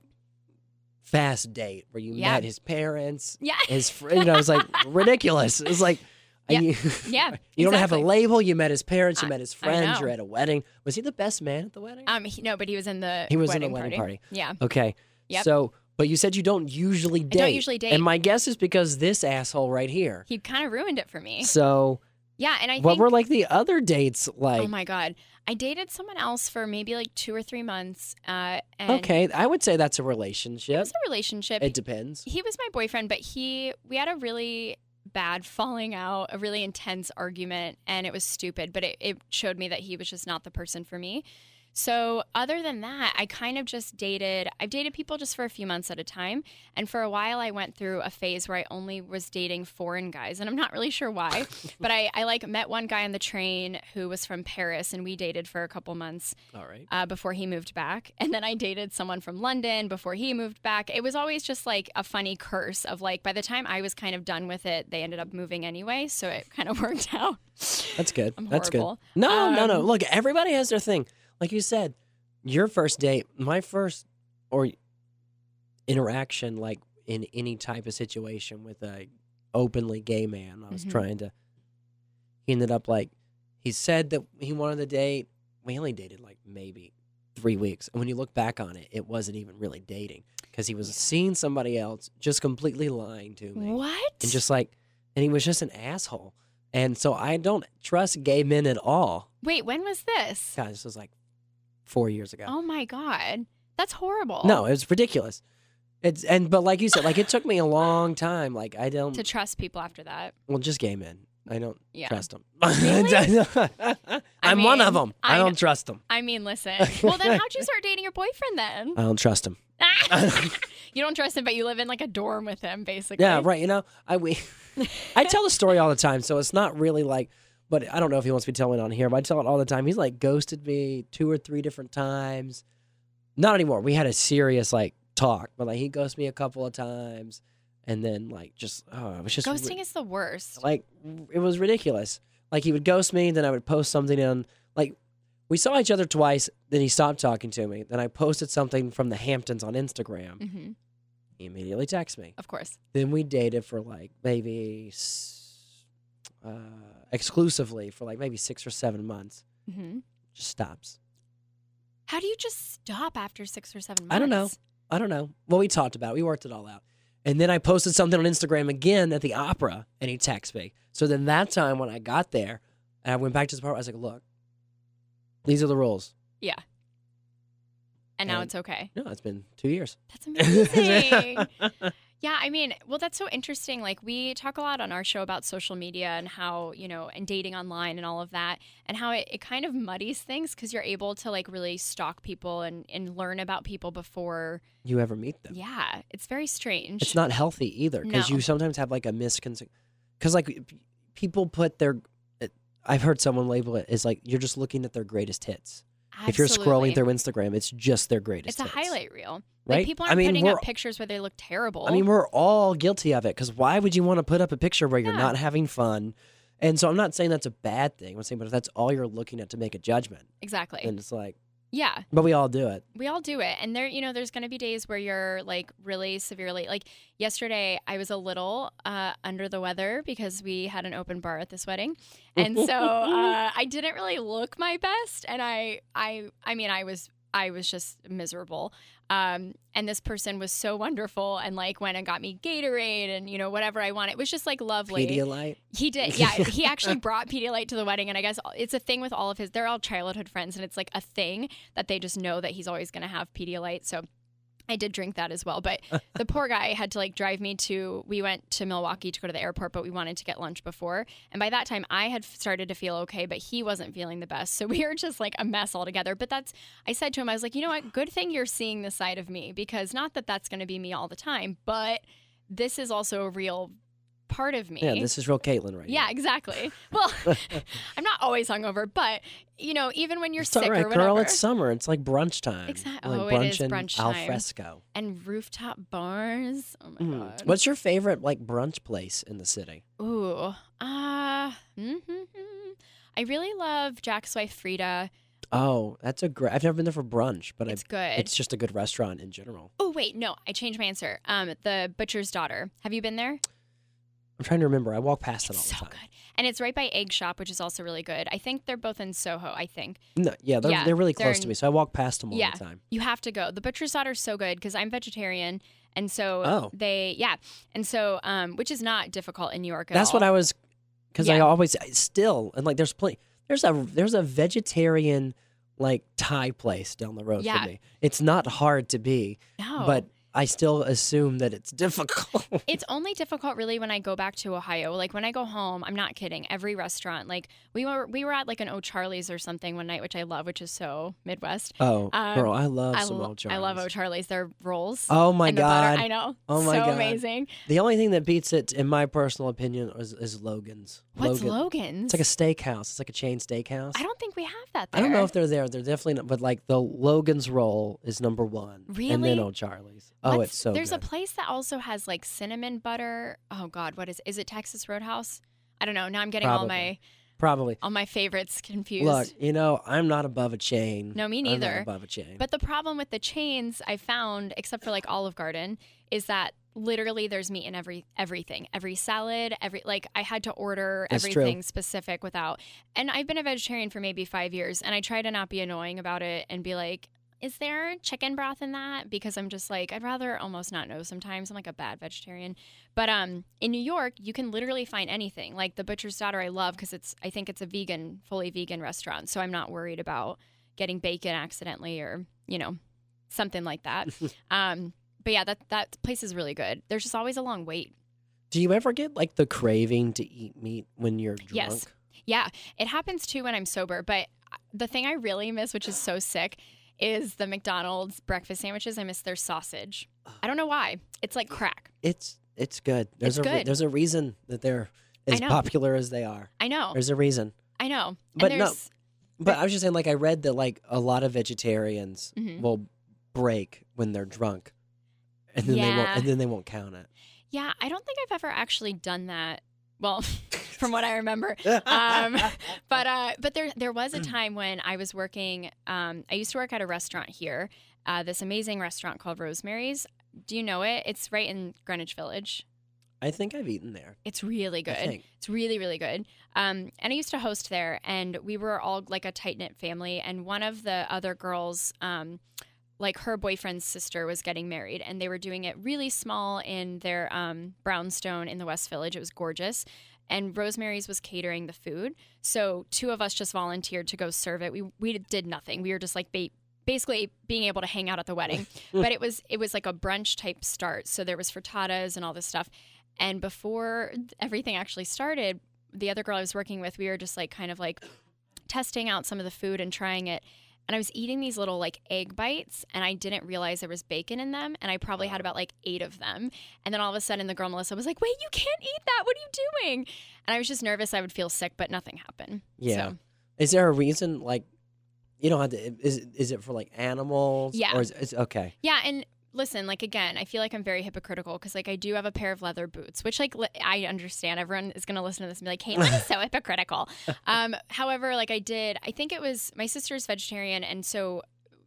fast date where you Yeah. met his parents, Yeah. his friend. You know, it was like ridiculous. It was like, Yeah. you, Yeah, you don't have a exactly. label. You met his parents. You I- met his I friends. know. You're at a wedding. Was he the best man at the wedding? Um, he, no, but he was in the He was in the wedding wedding party. Yeah. Okay. Yep. So, but you said you don't usually date. don't usually date. And my guess is because this asshole right here. He kind of ruined it for me. So, Yeah, and I what think were like the other dates like? oh my god, I dated someone else for maybe like two or three months. Uh, and Okay, I would say that's a it relationship. was a relationship. It depends. He was my boyfriend, but he we had a really bad falling out, a really intense argument, and it was stupid. But it, it showed me that he was just not the person for me. So other than that, I kind of just dated, I've dated people just for a few months at a time. And for a while, I went through a phase where I only was dating foreign guys. And I'm not really sure why, but I, I like met one guy on the train who was from Paris, and we dated for a couple months All right. uh, before he moved back. And then I dated someone from London before he moved back. It was always just like a funny curse of like, by the time I was kind of done with it, they ended up moving anyway. So it kind of worked out. That's good. I'm That's horrible. good. No, no, no. Um, Look, everybody has their thing. Like you said, your first date, my first or interaction, like in any type of situation with a openly gay man, I was Mhm. trying to. He ended up like, he said that he wanted to date. We only dated like maybe three weeks, and when you look back on it, it wasn't even really dating because he was seeing somebody else, just completely lying to me, What? and just like, and he was just an asshole. And so I don't trust gay men at all. Wait, when was this? God, this was like four years ago. Oh my God. That's horrible. No, it was ridiculous. It's and but like you said, like it took me a long time. Like I don't. To trust people after that. Well, just gay men. I don't Yeah. trust them. Really? I'm one of mean, them. I, I don't kn- trust them. I mean, listen. Well, then how'd you start dating your boyfriend then? I don't trust them. You don't trust him, but you live in like a dorm with him, basically. Yeah, right. You know, I we I tell the story all the time, so it's not really like. But I don't know if he wants me telling it on here, but I tell it all the time. He's like ghosted me two or three different times. Not anymore. We had a serious like talk, but like he ghosted me a couple of times, and then like just oh, it was just Ghosting is the worst. like it was ridiculous. Like he would ghost me, then I would post something on like we saw each other twice, then he stopped talking to me. Then I posted something from the Hamptons on Instagram. hmm He immediately texted me. Of course. Then we dated for like maybe s- uh, exclusively for like maybe six or seven months. hmm Just stops. How do you just stop after six or seven months? I don't know. I don't know. Well, we talked about it. We worked it all out. And then I posted something on Instagram again at the opera, and he texted me. So then that time when I got there, and I went back to his apartment, I was like, look, these are the rules. Yeah. And now And- it's okay. No, it's been two years. That's amazing. Yeah, I mean, well, that's so interesting. Like, we talk a lot on our show about social media and how, you know, and dating online and all of that, and how it, it kind of muddies things because you're able to, like, really stalk people and, and learn about people before. You ever meet them? Yeah, it's very strange. It's not healthy either because No. you sometimes have like a misconception. Because like p- people put their, I've heard someone label it as like you're just looking at their greatest hits. If you're scrolling Absolutely. through Instagram, it's just their greatest It's a hits. highlight reel. Right? Like, people I aren't mean, putting we're- up pictures where they look terrible. I mean, we're all guilty of it because why would you want to put up a picture where you're Yeah. not having fun? And so I'm not saying that's a bad thing. I'm saying, but if that's all you're looking at to make a judgment, exactly. then it's like, Yeah. But we all do it. We all do it. And there, you know, there's going to be days where you're like really severely, like yesterday, I was a little uh, under the weather because we had an open bar at this wedding. And so uh, I didn't really look my best. And I, I, I mean, I was, I was just miserable. Um, and this person was so wonderful and like went and got me Gatorade and, you know, whatever I wanted. It was just like lovely. Pedialyte? He did. Yeah. He actually brought Pedialyte to the wedding. And I guess it's a thing with all of his, they're all childhood friends. And it's like a thing that they just know that he's always going to have Pedialyte. So I did drink that as well. But the poor guy had to like drive me to, we went to Milwaukee to go to the airport, but we wanted to get lunch before. And by that time I had started to feel okay, but he wasn't feeling the best. So we were just like a mess altogether. But that's, I said to him, I was like, you know what, good thing you're seeing this side of me, because not that that's going to be me all the time, but this is also a real part of me. Yeah, this is real Caitlin right Yeah, now. exactly. Well, I'm not always hungover, but you know, even when you're It's sick all right, or whatever. girl. It's summer. It's like brunch time. Exactly. Like Oh, brunch it is and brunch al time. fresco. And rooftop bars. Oh my Mm. god. What's your favorite like brunch place in the city? Ooh. Uh, mm-hmm. I really love Jack's wife Frida. Oh, that's a great. I've never been there for brunch, but It's I, good. it's just a good restaurant in general. Oh wait, no, I changed my answer. Um, the Butcher's Daughter. Have you been there? I'm trying to remember. I walk past it all It's the so time. good. And it's right by Egg Shop, which is also really good. I think they're both in Soho, I think. No, yeah, they're, Yeah, they're really they're close in- to me, so I walk past them all Yeah. the time. You have to go. The Butcher's Daughter is so good because I'm vegetarian. And so Oh. they, yeah. And so, um, which is not difficult in New York at That's all. what I was, because I Yeah. always I still and like there's plenty. There's a there's a vegetarian like Thai place down the road Yeah. from me. It's not hard to be, No. but I still assume that it's difficult. It's only difficult really when I go back to Ohio. Like when I go home, I'm not kidding. Every restaurant, like we were we were at like an O'Charlie's or something one night, which I love, which is so Midwest. oh, Um, girl, I love I, some lo- old I love Charlies. O'Charlie's. Their rolls. Oh my and the god! butter. I know. Oh my so God. amazing. The only thing that beats it, in my personal opinion, is, is Logan's. What's Logan. Logan's? It's like a steakhouse. It's like a chain steakhouse. I don't think we have that I there. don't know if they're there. They're definitely not. But like the Logan's roll is number one. And then Really? Old Charlie's. Oh, What's- it's so There's good. a place that also has like cinnamon butter. Oh God, what is is it? Texas Roadhouse? I don't know. Now I'm getting all my Probably. all my favorites confused. Look, you know, I'm not above a chain. No, me I'm neither. not above a chain. But the problem with the chains I found, except for like Olive Garden, is that literally there's meat in every everything, every salad, every like I had to order That's everything true. specific without. And I've been a vegetarian for maybe five years, and I try to not be annoying about it and be like, is there chicken broth in that? Because I'm just like, I'd rather almost not know sometimes. I'm like a bad vegetarian. But um, in New York, you can literally find anything. Like the Butcher's Daughter, I love because it's, I think it's a vegan, fully vegan restaurant. So I'm not worried about getting bacon accidentally or, you know, something like that. um, but yeah, that, that place is really good. There's just always a long wait. Do you ever get like the craving to eat meat when you're drunk? Yes. Yeah, it happens too when I'm sober. But the thing I really miss, which is so sick, is the McDonald's breakfast sandwiches. I miss their sausage. I don't know why. It's like crack. It's it's good. There's It's a re- good. there's a reason that they're I as know. popular as they are. I know. There's a reason. I know. But and no, there's, But I was just saying, like I read that like a lot of vegetarians Mhm. will break when they're drunk, and then they won't Yeah. and then they won't count it. Yeah, I don't think I've ever actually done that. Well, from what I remember. Um, but uh, but there there was a time when I was working. Um, I used to work at a restaurant here, uh, this amazing restaurant called Rosemary's. Do you know it? It's right in Greenwich Village. I think I've eaten there. It's really I good. think. It's really, really good. Um, and I used to host there, and we were all like a tight knit family. And one of the other girls, um, like her boyfriend's sister, was getting married, and they were doing it really small in their um, brownstone in the West Village. It was gorgeous. And Rosemary's was catering the food. So two of us just volunteered to go serve it. We we did nothing. We were just like ba- basically being able to hang out at the wedding. But it was it was like a brunch type start. So there was frittatas and all this stuff. And before everything actually started, the other girl I was working with, we were just like kind of like testing out some of the food and trying it. And I was eating these little like egg bites, and I didn't realize there was bacon in them. And I probably had about like eight of them. And then all of a sudden the girl Melissa was like, wait, you can't eat that. What are you doing? And I was just nervous I would feel sick, but nothing happened. Yeah. So, Is there a reason like you don't have to? Is is it for like animals? Yeah. Or is it's okay? yeah. And listen, like, again, I feel like I'm very hypocritical because, like, I do have a pair of leather boots, which, like, li- I understand. Everyone is going to listen to this and be like, Caitlin is so hypocritical. Um, however, like, I did, I think it was, my sister's vegetarian, and so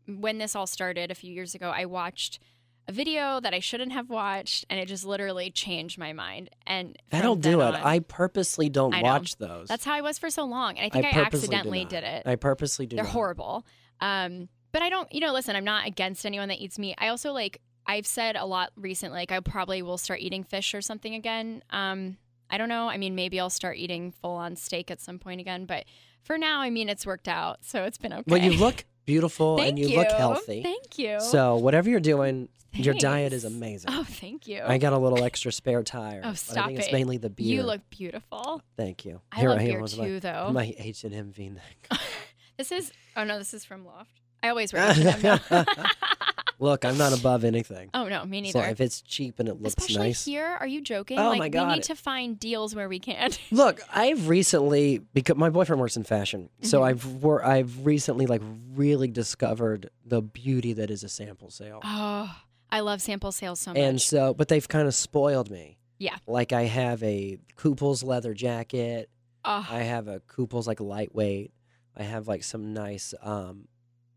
when this all started a few years ago, I watched a video that I shouldn't have watched, and it just literally changed my mind. And I from don't then do it. on- I purposely don't I know. watch those. That's how I was for so long. And I think I, purposely do accidentally not. did it. I purposely do They're not. horrible. Um, but I don't, you know, listen, I'm not against anyone that eats meat. I also like, I've said a lot recently, like I probably will start eating fish or something again. Um, I don't know. I mean, maybe I'll start eating full on steak at some point again. But for now, I mean, it's worked out. So it's been okay. Well, you look beautiful Thank and you, you. look healthy. Thank you. So whatever you're doing, your Thanks. diet is amazing. Oh, thank you. I got a little extra spare tire. Oh, but stop I think it's it. mainly the beer. You look beautiful. Thank you. I love I am beer with too, my, though. My H and M V-neck. This is, oh no, this is from Loft. I always wear H and M now. Look, I'm not above anything. Oh no, me So neither. if it's cheap and it looks Especially nice. here, are you joking? Oh, like, my we God. need to find deals where we can. Look, I've recently because my boyfriend works in fashion, so Mhm. I've wor- I've recently like really discovered the beauty that is a sample sale. Oh, I love sample sales so much. And so, but they've kind of spoiled me. Yeah. Like I have a Kooples leather jacket. oh, I have a Kooples like lightweight. I have like some nice um,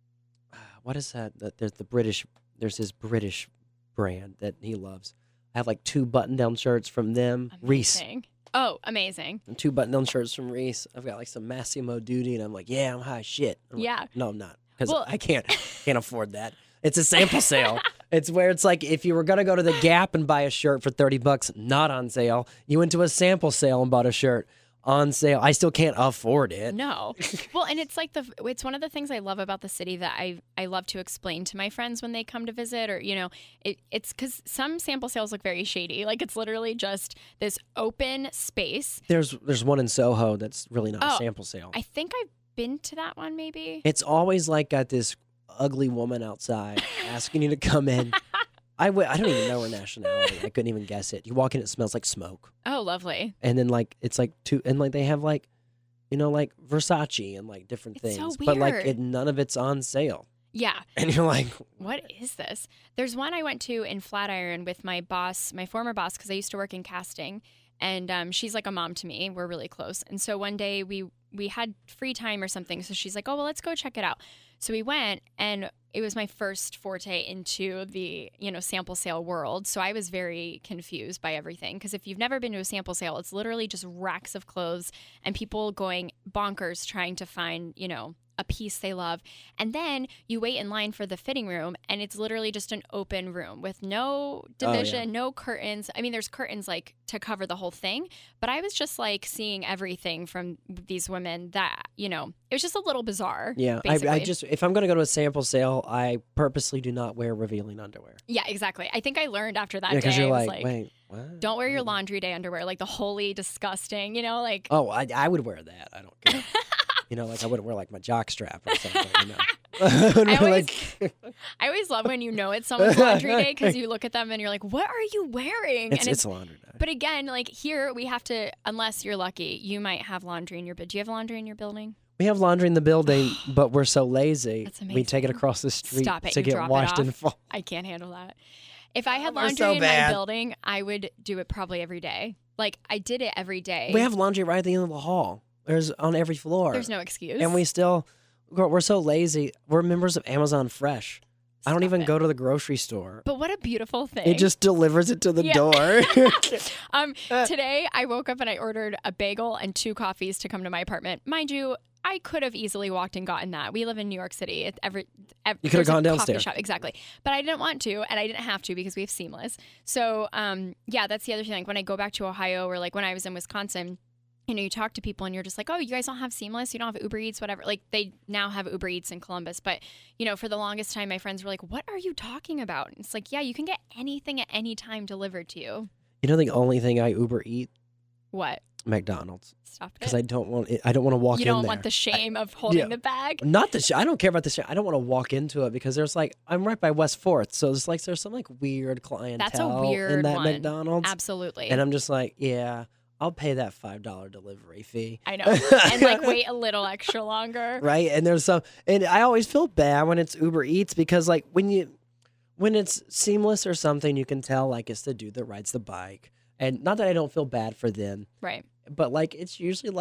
what is that? That there's the British. There's this British brand that he loves. I have like two button-down shirts from them. Reese. amazing. Oh, amazing. And two button-down shirts from Reese. I've got like some Massimo Duty, and I'm like, yeah, I'm high as shit. I'm like, Yeah. no, I'm not, because Well- I can't can't afford that. It's a sample sale. It's where it's like if you were gonna go to the Gap and buy a shirt for thirty bucks, not on sale. You went to a sample sale and bought a shirt on sale. I still can't afford it. No. Well, and it's like the it's one of the things I love about the city that I I love to explain to my friends when they come to visit, or you know, it, it's because some sample sales look very shady. Like it's literally just this open space. There's there's one in Soho that's really not a Oh, sample sale. I think I've been to that one maybe. It's always like got this ugly woman outside asking you to come in. I w- I don't even know her nationality. I couldn't even guess it. You walk in, it smells like smoke. Oh, lovely. And then like it's like two, and like they have like, you know, like Versace and like different It's so things, but like weird. it, none of it's on sale. Yeah. And you're like, What is this? There's one I went to in Flatiron with my boss, my former boss, because I used to work in casting, and um, she's like a mom to me. We're really close, and so one day we we had free time or something, so she's like, "Oh well, let's go check it out." So we went, and it was my first forte into the you know sample sale world. So I was very confused by everything because if you've never been to a sample sale, it's literally just racks of clothes and people going bonkers trying to find you know. a piece they love. And then you wait in line for the fitting room and it's literally just an open room with no division, no curtains. I mean, there's curtains like to cover the whole thing, but I was just like seeing everything from these women that, you know, it was just a little bizarre. yeah. I, basically. I just if I'm gonna go to a sample sale, I purposely do not wear revealing underwear. Yeah, exactly. I think I learned after that Yeah, day, because you're I was like, like, wait, what? don't wear your laundry day underwear, like the holy disgusting, you know, like Oh, I I would wear that. I don't care. You know, like I wouldn't wear like my jock strap or something. You know. I would I wear, always, like, I always love when you know it's someone's laundry day because you look at them and you're like, what are you wearing? it's and it's laundry day. But again, like here, we have to, unless you're lucky, you might have laundry in your bed. Do you have laundry in your building? We have laundry in the building, but we're so lazy. That's We take it amazing. across the street Stop it, to you get drop it washed in off. full. I can't handle that. If I had We're laundry so in bad. my building, I would do it probably every day. Like I did it every day. We have laundry right at the end of the hall. There's on every floor. There's no excuse. And we still, girl, we're so lazy. We're members of Amazon Fresh. I don't Stop even it. go to the grocery store. But what a beautiful thing. It just delivers it to the Yeah. door. um, today I woke up and I ordered a bagel and two coffees to come to my apartment. Mind you, I could have easily walked and gotten that. We live in New York City. It, every, every, You could have there's a gone coffee downstairs. Shop, exactly. But I didn't want to, and I didn't have to because we have Seamless. So, um, yeah, that's the other thing. Like when I go back to Ohio or like when I was in Wisconsin, you know, you talk to people and you're just like, oh, you guys don't have Seamless? You don't have Uber Eats, whatever. Like they now have Uber Eats in Columbus. But, you know, for the longest time, my friends were like, what are you talking about? And it's like, yeah, you can get anything at any time delivered to you. You know the only thing I Uber eat? What? McDonald's. Stop it. Because I don't want it, I don't want to walk You in don't there. want the shame of holding yeah. the bag? Not the sh- I don't care about the sh- I don't want to walk into it because there's like I'm right by West Fourth, so it's like there's some like weird clientele That's a weird in that one. McDonald's. Absolutely. And I'm just like, yeah, I'll pay that five dollar delivery fee. I know. And like wait a little extra longer. Right? And there's some, and I always feel bad when it's Uber Eats because like when you, when it's Seamless or something, you can tell like it's the dude that rides the bike, and not that I don't feel bad for them, Right. but like it's usually like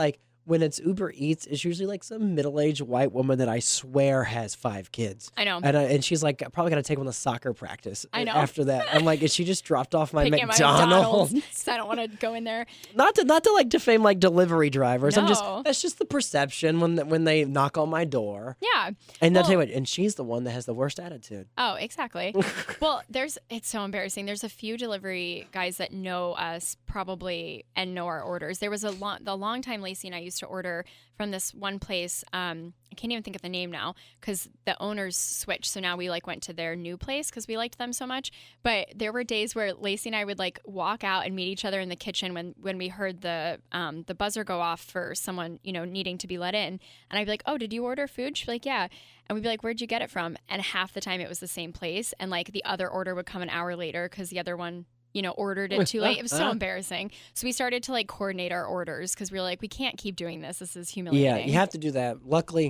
when it's Uber Eats, it's usually like some middle-aged white woman that I swear has five kids. I know. And I, and she's like, probably got to take one to soccer practice. I know. After that, I'm like, is she just dropped off my Picking at McDonald's? my McDonald's. I don't want to go in there. Not to not to like defame like delivery drivers. I'm just No. that's just the perception when when they knock on my door. Yeah. And I'll tell you Well- what, and she's the one that has the worst attitude. Oh, exactly. Well, there's it's so embarrassing. There's a few delivery guys that know us probably and know our orders. There was a long the long time Lacey and I used to order from this one place. Um, I can't even think of the name now because the owners switched. So now we like went to their new place because we liked them so much. But there were days where Lacey and I would like walk out and meet each other in the kitchen when when we heard the um, the buzzer go off for someone, you know, needing to be let in. And I'd be like, "Oh, did you order food?" She'd be like, "Yeah." And we'd be like, "Where'd you get it from?" And half the time it was the same place. And like the other order would come an hour later because the other one, you know, ordered it too late. It was so embarrassing. So we started to like coordinate our orders because we were like, we can't keep doing this. This is humiliating. Yeah, you have to do that. Luckily,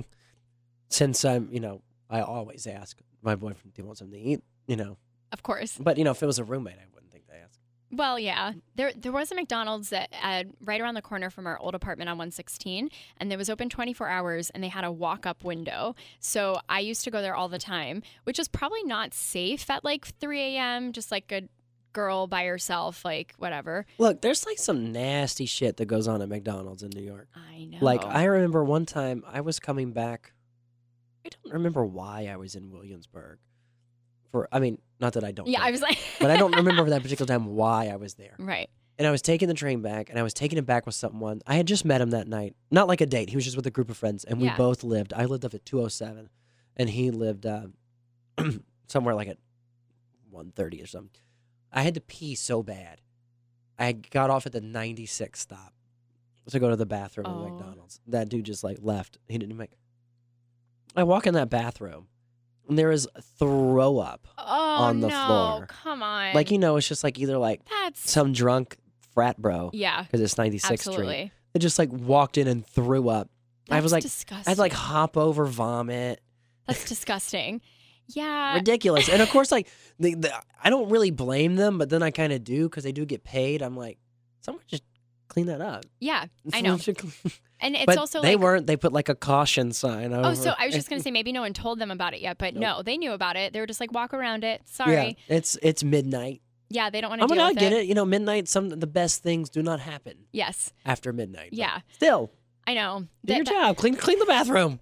since I'm, you know, I always ask my boyfriend if he wants something to eat, you know. Of course. But, you know, if it was a roommate, I wouldn't think to ask. Well, yeah. There there was a McDonald's that uh, right around the corner from our old apartment on one sixteen, and it was open twenty-four hours, and they had a walk-up window. So I used to go there all the time, which is probably not safe at like three a.m., just like a girl by herself, like whatever. Look, there's like some nasty shit that goes on at McDonald's in New York. I know. Like, I remember one time I was coming back. I don't remember why I was in Williamsburg. For, I mean, not that I don't. Yeah, think I was that, like... but I don't remember that particular time why I was there. Right. And I was taking the train back, and I was taking it back with someone. I had just met him that night. Not like a date. He was just with a group of friends, and we Yeah. both lived. I lived up at two oh seven, and he lived uh, somewhere like at one thirty or something. I had to pee so bad. I got off at the ninety-six stop to go to the bathroom Oh. at McDonald's. That dude just like left. He didn't make. I walk in that bathroom, and there is throw up Oh, on the no. floor. Come on. Like, you know, it's just like either like That's... some drunk frat bro. Yeah. Because it's ninety-sixth Street. Absolutely. It just like walked in and threw up. That's I was like, disgusting. I'd like hop over, vomit. That's disgusting. Yeah. Ridiculous. And of course, like, the, the, I don't really blame them, but then I kind of do because they do get paid. I'm like, someone just clean that up. Yeah, I Someone know. should clean- And it's but also they like... weren't. They put like a caution sign over. Oh, so I was just going to say maybe no one told them about it yet, but no, they knew about it. They were just like, walk around it. Sorry. Yeah, it's it's midnight. Yeah, they don't want to I'm deal gonna with get it. it. You know, midnight. Some of the best things do not happen Yes, after midnight. but Yeah. Still, I know. do your That- job. Clean clean the bathroom.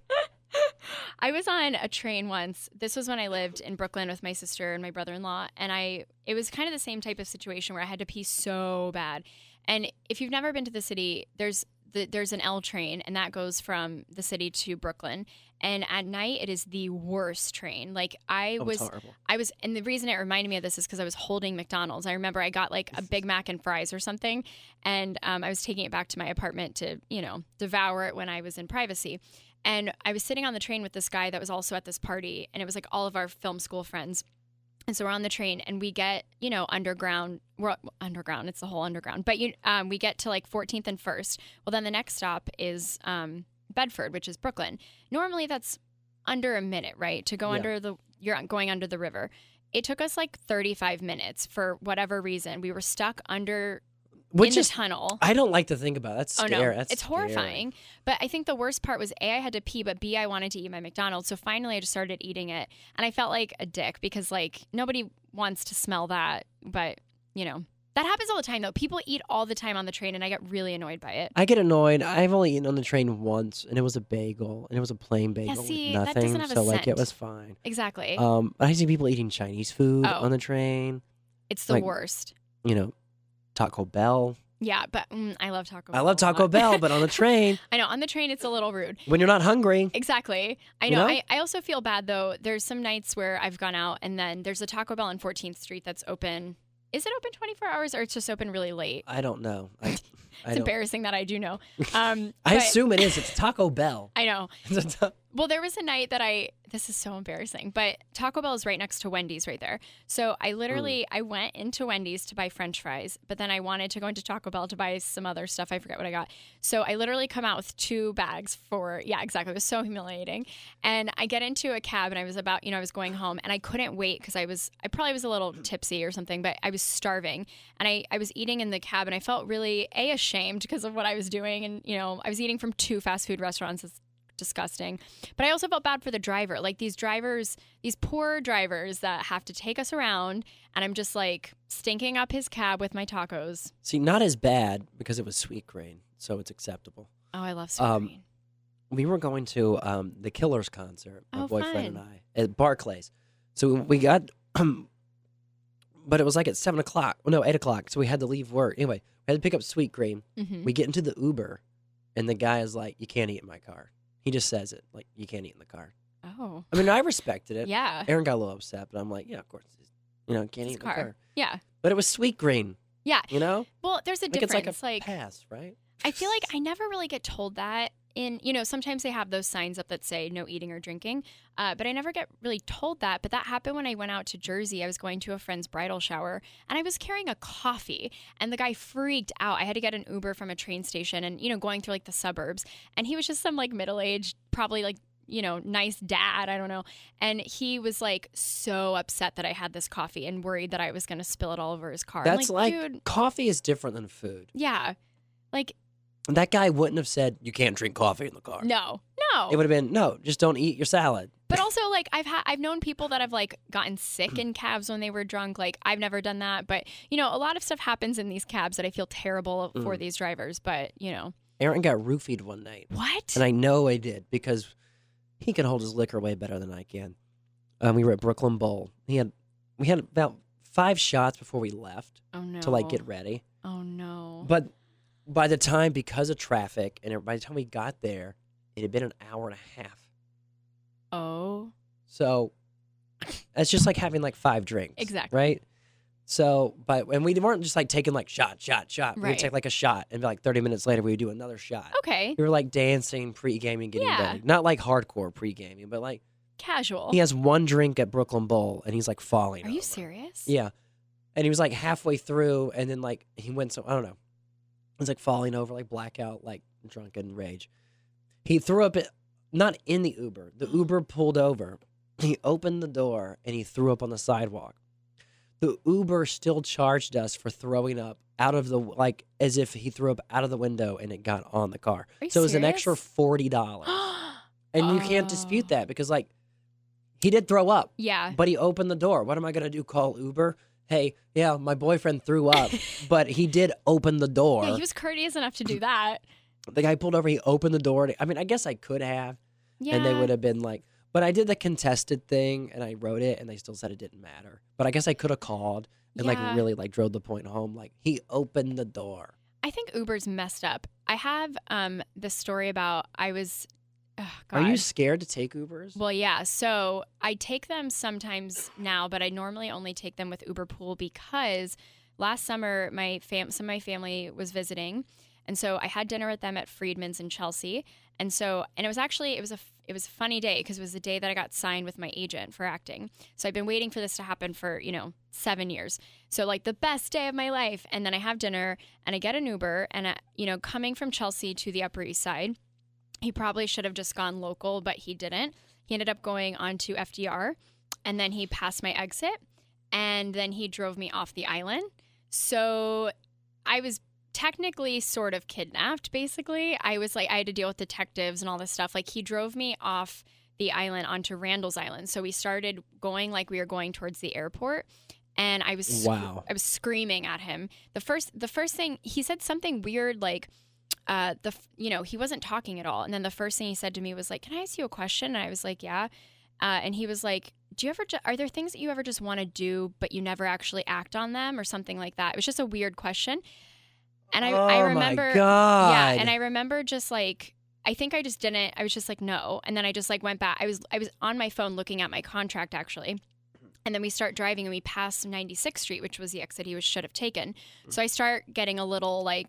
I was on a train once. This was when I lived in Brooklyn with my sister and my brother-in-law, and I it was kind of the same type of situation where I had to pee so bad. And if you've never been to the city, there's the, there's an L train, and that goes from the city to Brooklyn. And at night, it is the worst train. Like I Oh, was, it's horrible. I was, and the reason it reminded me of this is because I was holding McDonald's. I remember I got like a Big Mac and fries or something, and um, I was taking it back to my apartment to, you know, devour it when I was in privacy. And I was sitting on the train with this guy that was also at this party, and it was like all of our film school friends. And so we're on the train, and we get, you know, underground. We're underground. It's the whole underground. But you, um, we get to like fourteenth and First. Well, then the next stop is um, Bedford, which is Brooklyn. Normally, that's under a minute, right? To go Yeah. under the, you're going under the river. It took us like thirty-five minutes for whatever reason. We were stuck under Which in is the tunnel. I don't like to think about. That's Oh scary. no, That's it's scary. horrifying. But I think the worst part was A, I had to pee, but B, I wanted to eat my McDonald's. So finally, I just started eating it, and I felt like a dick because like nobody wants to smell that. But you know that happens all the time though. People eat all the time on the train, and I get really annoyed by it. I get annoyed. I've only eaten on the train once, and it was a bagel, and it was a plain bagel see, with that nothing. doesn't have a so like scent. it was fine. Exactly, Um, I see people eating Chinese food Oh. on the train. it's the like- worst. You know, Taco Bell. Yeah, but mm, I love Taco I Bell. love a Taco lot. Bell, but on the train, I know on the train it's a little rude. when you're not hungry, Exactly. I You know. know? I, I also feel bad though. There's some nights where I've gone out and then there's a Taco Bell on fourteenth Street that's open. Is it open twenty-four hours or it's just open really late? I don't know. I, I It's don't. embarrassing that I do know. Um, I but- assume it is. It's Taco Bell. I know. It's a ta- Well, there was a night that I, this is so embarrassing, but Taco Bell is right next to Wendy's right there. So I literally, mm. I went into Wendy's to buy French fries, but then I wanted to go into Taco Bell to buy some other stuff. I forget what I got. So I literally come out with two bags for, yeah, exactly. It was so humiliating. And I get into a cab and I was about, you know, I was going home and I couldn't wait because I was, I probably was a little tipsy or something, but I was starving. And I, I was eating in the cab and I felt really, A, ashamed because of what I was doing. And, you know, I was eating from two fast food restaurants. It's disgusting. But I also felt bad for the driver. Like these drivers, these poor drivers that have to take us around, and I'm just like stinking up his cab with my tacos. See, not as bad because it was Sweetgreen, so it's acceptable. Oh, I love Sweetgreen. Um, we were going to um, the Killers concert, my oh, boyfriend fun. and I, at Barclays. So we got, um, but it was like at seven o'clock. No, eight o'clock. So we had to leave work. Anyway, we had to pick up Sweetgreen. Mm-hmm. We get into the Uber, and the guy is like, "You can't eat in my car." He just says it, like, you can't eat in the car. Oh. I mean, I respected it. Yeah. Aaron got a little upset, but I'm like, yeah, of course. You know, can't It's eat in car. the car. Yeah. But it was Sweetgreen, Yeah. you know? Well, there's a Like difference. it's like a like pass, right? I feel like I never really get told that in, you know, sometimes they have those signs up that say no eating or drinking, uh, but I never get really told that. But that happened when I went out to Jersey. I was going to a friend's bridal shower and I was carrying a coffee and the guy freaked out. I had to get an Uber from a train station and, you know, going through like the suburbs. And he was just some like middle-aged, probably like, you know, nice dad. I don't know. And he was like so upset that I had this coffee and worried that I was going to spill it all over his car. I'm That's like, dude, coffee is different than food. yeah. Like, That guy wouldn't have said, you can't drink coffee in the car. no, no. It would have been, no, just don't eat your salad. But also, like, I've had, I've known people that have, like, gotten sick in cabs when they were drunk. Like, I've never done that. But, you know, a lot of stuff happens in these cabs that I feel terrible for Mm. these drivers. But, you know. Aaron got roofied one night. What? And I know I did because he can hold his liquor way better than I can. Um, we were at Brooklyn Bowl. He had, we had about five shots before we left oh, no. to, like, get ready. Oh, no. But by the time, because of traffic, and by the time we got there, it had been an hour and a half. Oh. So it's just like having like five drinks. Exactly. Right? So, but, and we weren't just like taking like shot, shot, shot. We would Right. take like a shot, and like thirty minutes later, we would do another shot. Okay. We were like dancing, pre-gaming, getting Yeah. ready. Not like hardcore pre-gaming, but like Casual. he has one drink at Brooklyn Bowl, and he's like falling Are you over. serious? Yeah. And he was like halfway through, and then like he went so, I don't know. He was like falling over, like blackout, like drunken rage. He threw up it, not in the Uber. The Uber pulled over. He opened the door and he threw up on the sidewalk. The Uber still charged us for throwing up out of the, like, as if he threw up out of the window and it got on the car. Are you So it was an serious? extra forty dollars. And you can't dispute that because, like, he did throw up. Yeah. But he opened the door. What am I going to do? Call Uber? Hey, yeah, my boyfriend threw up, but he did open the door. Yeah, he was courteous enough to do that. The guy pulled over, he opened the door. I mean, I guess I could have, Yeah. and they would have been like, but I did the contested thing, and I wrote it, and they still said it didn't matter. But I guess I could have called and, Yeah. like, really, like, drove the point home. Like, he opened the door. I think Uber's messed up. I have um this story about I was. Oh, Are you God. scared to take Ubers? Well, yeah. So I take them sometimes now, but I normally only take them with Uber Pool because last summer my fam, some of my family was visiting, and so I had dinner with them at Friedman's in Chelsea, and so and it was actually it was a it was a funny day because it was the day that I got signed with my agent for acting. So I've been waiting for this to happen for you know seven years. So like the best day of my life, and then I have dinner and I get an Uber, and I, you know coming from Chelsea to the Upper East Side. He probably should have just gone local, but he didn't. He ended up going on to F D R, and then he passed my exit, and then he drove me off the island. So I was technically sort of kidnapped, basically. I was like, I had to deal with detectives and all this stuff. Like, he drove me off the island onto Randall's Island. So we started going like we were going towards the airport. And I was sc- Wow. I was screaming at him. The first the first thing, he said something weird like, Uh, the f- you know he wasn't talking at all, and then the first thing he said to me was like, "Can I ask you a question?" And I was like, "Yeah," uh, and he was like, "Do you ever? Ju- are there things that you ever just want to do, but you never actually act on them, or something like that?" It was just a weird question, and I oh I remember, my God. yeah, and I remember just like I think I just didn't. I was just like no, and then I just like went back. I was I was on my phone looking at my contract actually. And then we start driving and we pass ninety-sixth Street, which was the exit he was, should have taken. So I start getting a little like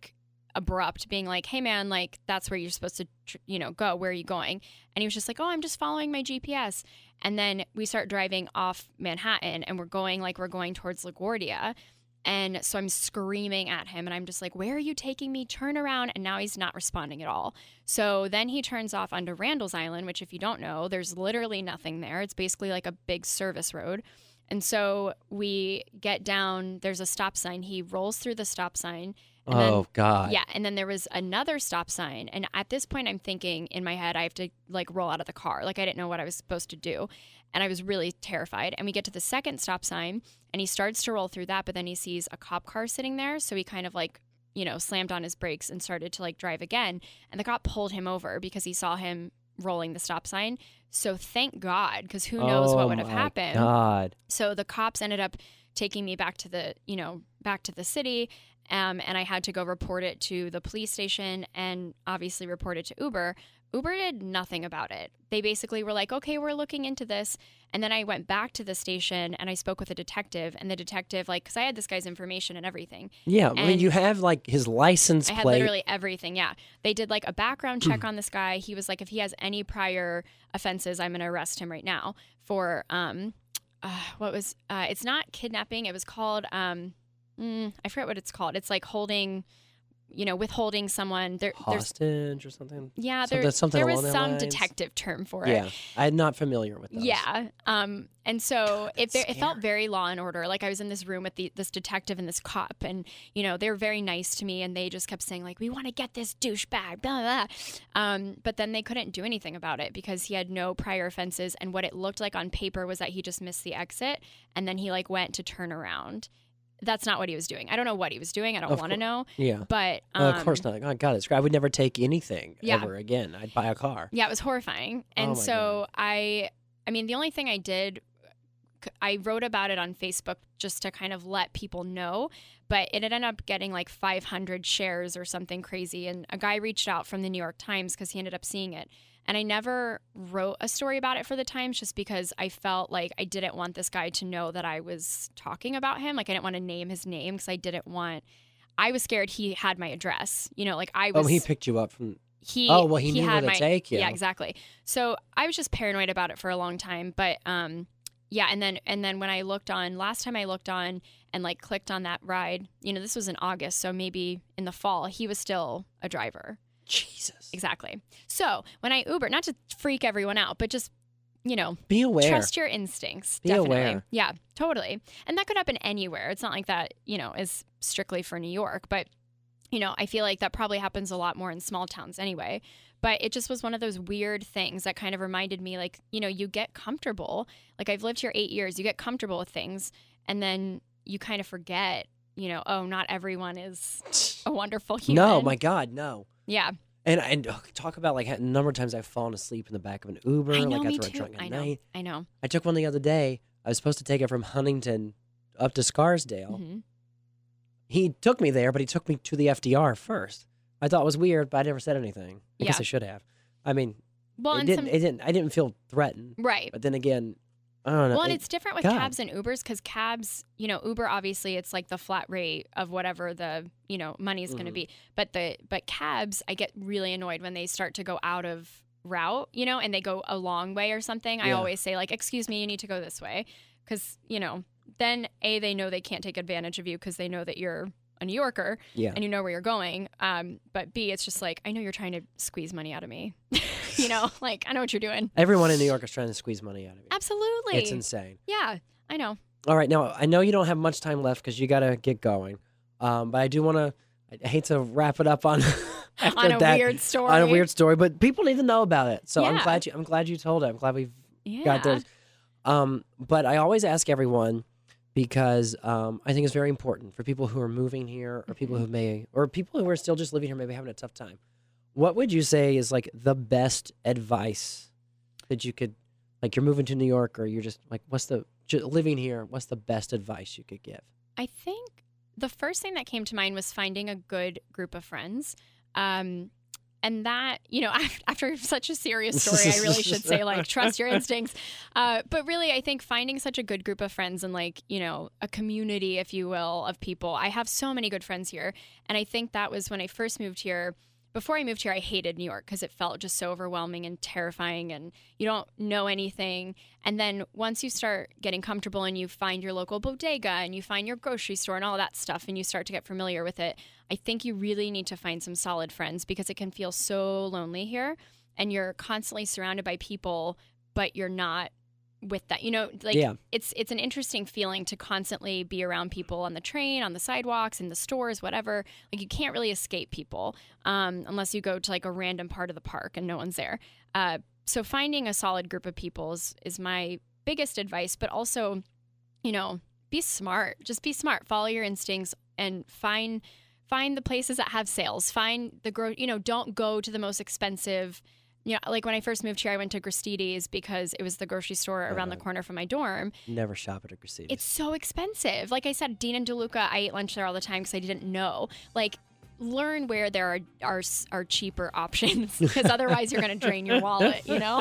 abrupt, being like, hey man, like that's where you're supposed to, tr- you know, go. Where are you going? And he was just like, oh, I'm just following my G P S. And then we start driving off Manhattan and we're going like we're going towards LaGuardia. And so I'm screaming at him and I'm just like, where are you taking me? Turn around. And now he's not responding at all. So then he turns off onto Randall's Island, which if you don't know, there's literally nothing there. It's basically like a big service road. And so we get down, there's a stop sign. He rolls through the stop sign. And oh, then, God. Yeah. And then there was another stop sign. And at this point, I'm thinking in my head, I have to like roll out of the car. Like I didn't know what I was supposed to do. And I was really terrified. And we get to the second stop sign and he starts to roll through that. But then he sees a cop car sitting there. So he kind of like, you know, slammed on his brakes and started to like drive again. And the cop pulled him over because he saw him rolling the stop sign. So thank God, because who knows oh, what would have my happened. God. So the cops ended up taking me back to the, you know, back to the city. Um, and I had to go report it to the police station and obviously report it to Uber. Uber did nothing about it. They basically were like, okay, we're looking into this. And then I went back to the station and I spoke with a detective. And the detective, like, because I had this guy's information and everything. Yeah, I mean, And you have like his license I had plate. literally everything. Yeah. They did like a background check on this guy. He was like, if he has any prior offenses, I'm going to arrest him right now for, um, uh, what was, uh, it's not kidnapping. It was called, um, mm, I forget what it's called. It's like holding, you know, withholding someone. There, there's, Hostage or something. yeah, Something- there, something there along was that some lines. detective term for it. Yeah, I'm not familiar with those. Yeah. Um, and so it, that's it felt scary. very Law and Order. Like I was in this room with the, this detective and this cop, and you know they were very nice to me, and they just kept saying like, "We want to get this douchebag." Blah, blah, blah. Um, but then they couldn't do anything about it because he had no prior offenses, and what it looked like on paper was that he just missed the exit, and then he like went to turn around. That's not what he was doing. I don't know what he was doing. I don't Of want to cour- know. Yeah. But um, Uh, of course not. Oh, God, it's I would never take anything Yeah. ever again. I'd buy a car. Yeah, it was horrifying. And Oh my so I I mean, the only thing I did c- I wrote about it on Facebook just to kind of let people know, but it ended up getting like five hundred shares or something crazy, and a guy reached out from the New York Times cuz he ended up seeing it. And I never wrote a story about it for the Times just because I felt like I didn't want this guy to know that I was talking about him. Like I didn't want to name his name because I didn't want I was scared he had my address. You know, like I was Oh, he picked you up from. he Oh, well, he knew where had to my, take you. Yeah, exactly. So I was just paranoid about it for a long time, but um yeah, and then and then when I looked on last time I looked on and like clicked on that ride, you know, this was in August, so maybe in the fall, he was still a driver. Jesus. Exactly. So when I Uber, not to freak everyone out, but just, you know, Be aware. trust your instincts. Be definitely. aware. Yeah, totally. And that could happen anywhere. It's not like that, you know, is strictly for New York, but you know, I feel like that probably happens a lot more in small towns anyway. But it just was one of those weird things that kind of reminded me, like, you know, you get comfortable. Like, I've lived here eight years. You get comfortable with things, and then you kind of forget, you know, oh, not everyone is a wonderful human. No, my God, no. Yeah. And and oh, talk about like a number of times I've fallen asleep in the back of an Uber. I know, like me after a too. drunk at I know. night. I know. I took one the other day. I was supposed to take it from Huntington up to Scarsdale. Mhm. He took me there, but he took me to the F D R first. I thought it was weird, but I never said anything. I guess Yeah. I should have. I mean, Well, it and didn't. some, It didn't. I didn't feel threatened. right. But then again, I don't know. Well, and it- it's different with God. cabs and Ubers because cabs, you know, Uber obviously it's like the flat rate of whatever the you know money is going to Mhm. be. But the but cabs, I get really annoyed when they start to go out of route, you know, and they go a long way or something. I Yeah. always say like, "Excuse me, you need to go this way," because you know, then a they know they can't take advantage of you because they know that you're a New Yorker yeah. and you know where you're going. Um, but B, it's just like I know you're trying to squeeze money out of me. you know, like I know what you're doing. Everyone in New York is trying to squeeze money out of you. Absolutely. It's insane. Yeah, I know. All right, now I know you don't have much time left because you got to get going. Um, but I do want to. I hate to wrap it up on after On a that, weird story. on a weird story, but people need to know about it. So I'm Yeah. glad you. I'm glad you told it. I'm glad we've Yeah. got this. Um, but I always ask everyone because um, I think it's very important for people who are moving here or people Mm-hmm. who may or people who are still just living here, maybe having a tough time. What would you say is like the best advice that you could, like you're moving to New York or you're just like, what's the ju- living here? What's the best advice you could give? I think the first thing that came to mind was finding a good group of friends. Um, and that, you know, after such a serious story, I really should say, like, trust your instincts. Uh, but really, I think finding such a good group of friends and, like, you know, a community, if you will, of people. I have so many good friends here. And I think that was when I first moved here. Before I moved here, I hated New York because it felt just so overwhelming and terrifying, and you don't know anything. And then once you start getting comfortable and you find your local bodega and you find your grocery store and all that stuff, and you start to get familiar with it, I think you really need to find some solid friends, because it can feel so lonely here, and you're constantly surrounded by people, but you're not with that, you know, like yeah. it's it's an interesting feeling to constantly be around people on the train, on the sidewalks, in the stores, whatever. Like, you can't really escape people um, unless you go to like a random part of the park and no one's there. Uh, so finding a solid group of people is, is my biggest advice, but also, you know, be smart. Just be smart. Follow your instincts and find find the places that have sales. Find the gro- you know, don't go to the most expensive. Yeah, like when I first moved here, I went to Gristedes because it was the grocery store around uh, the corner from my dorm. Never shop at a Gristedes. It's so expensive. Like I said, Dean and DeLuca, I ate lunch there all the time because I didn't know. Like, learn where there are are, are cheaper options, because otherwise you're going to drain your wallet, you know?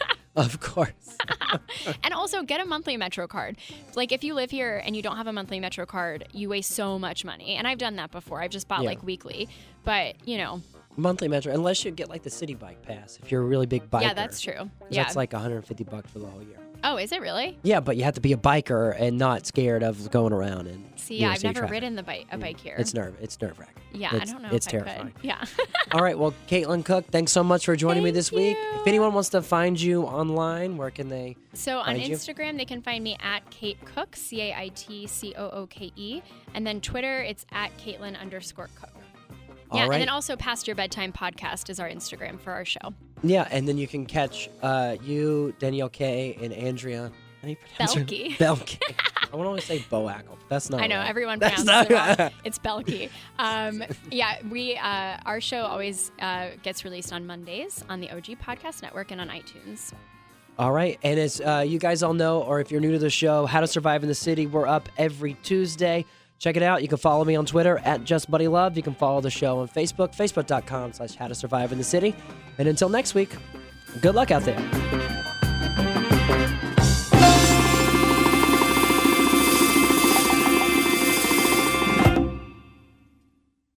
Of course. And also get a monthly Metro card. Like, if you live here and you don't have a monthly Metro card, you waste so much money. And I've done that before. I've just bought Yeah. like weekly. But, you know. Monthly Metro, unless you get like the City Bike Pass, if you're a really big biker. Yeah, that's true. Yeah. That's like one hundred fifty bucks for the whole year. Oh, is it really? Yeah, but you have to be a biker and not scared of going around and See, you yeah, know, I've city never traffic. ridden the bike a bike here. It's nerve. It's nerve wracking. Yeah, it's, I don't know It's if terrifying. I could. Yeah. All right. Well, Caitlin Cook, thanks so much for joining me Thank this week. you. If anyone wants to find you online, where can they? So on find you? Instagram, they can find me at Kate Cook, C A I T C O O K E. And then Twitter, it's at Caitlin underscore Cook. All Yeah, right. and then also Past Your Bedtime podcast is our Instagram for our show. Yeah, and then you can catch uh, you, Danielle K, and Andrea. How do you pronounce her- Belke. Belke. I want to always say Boackle, but that's not I know right. everyone That's pronounces not it wrong. It's Belke. Um, yeah, we uh, our show always uh, gets released on Mondays on the O G Podcast Network and on iTunes. All right, and as uh, you guys all know, or if you're new to the show, How to Survive in the City, we're up every Tuesday. Check it out. You can follow me on Twitter at JustBuddyLove. You can follow the show on Facebook, facebook.com slash How to Survive in the City. And until next week, good luck out there.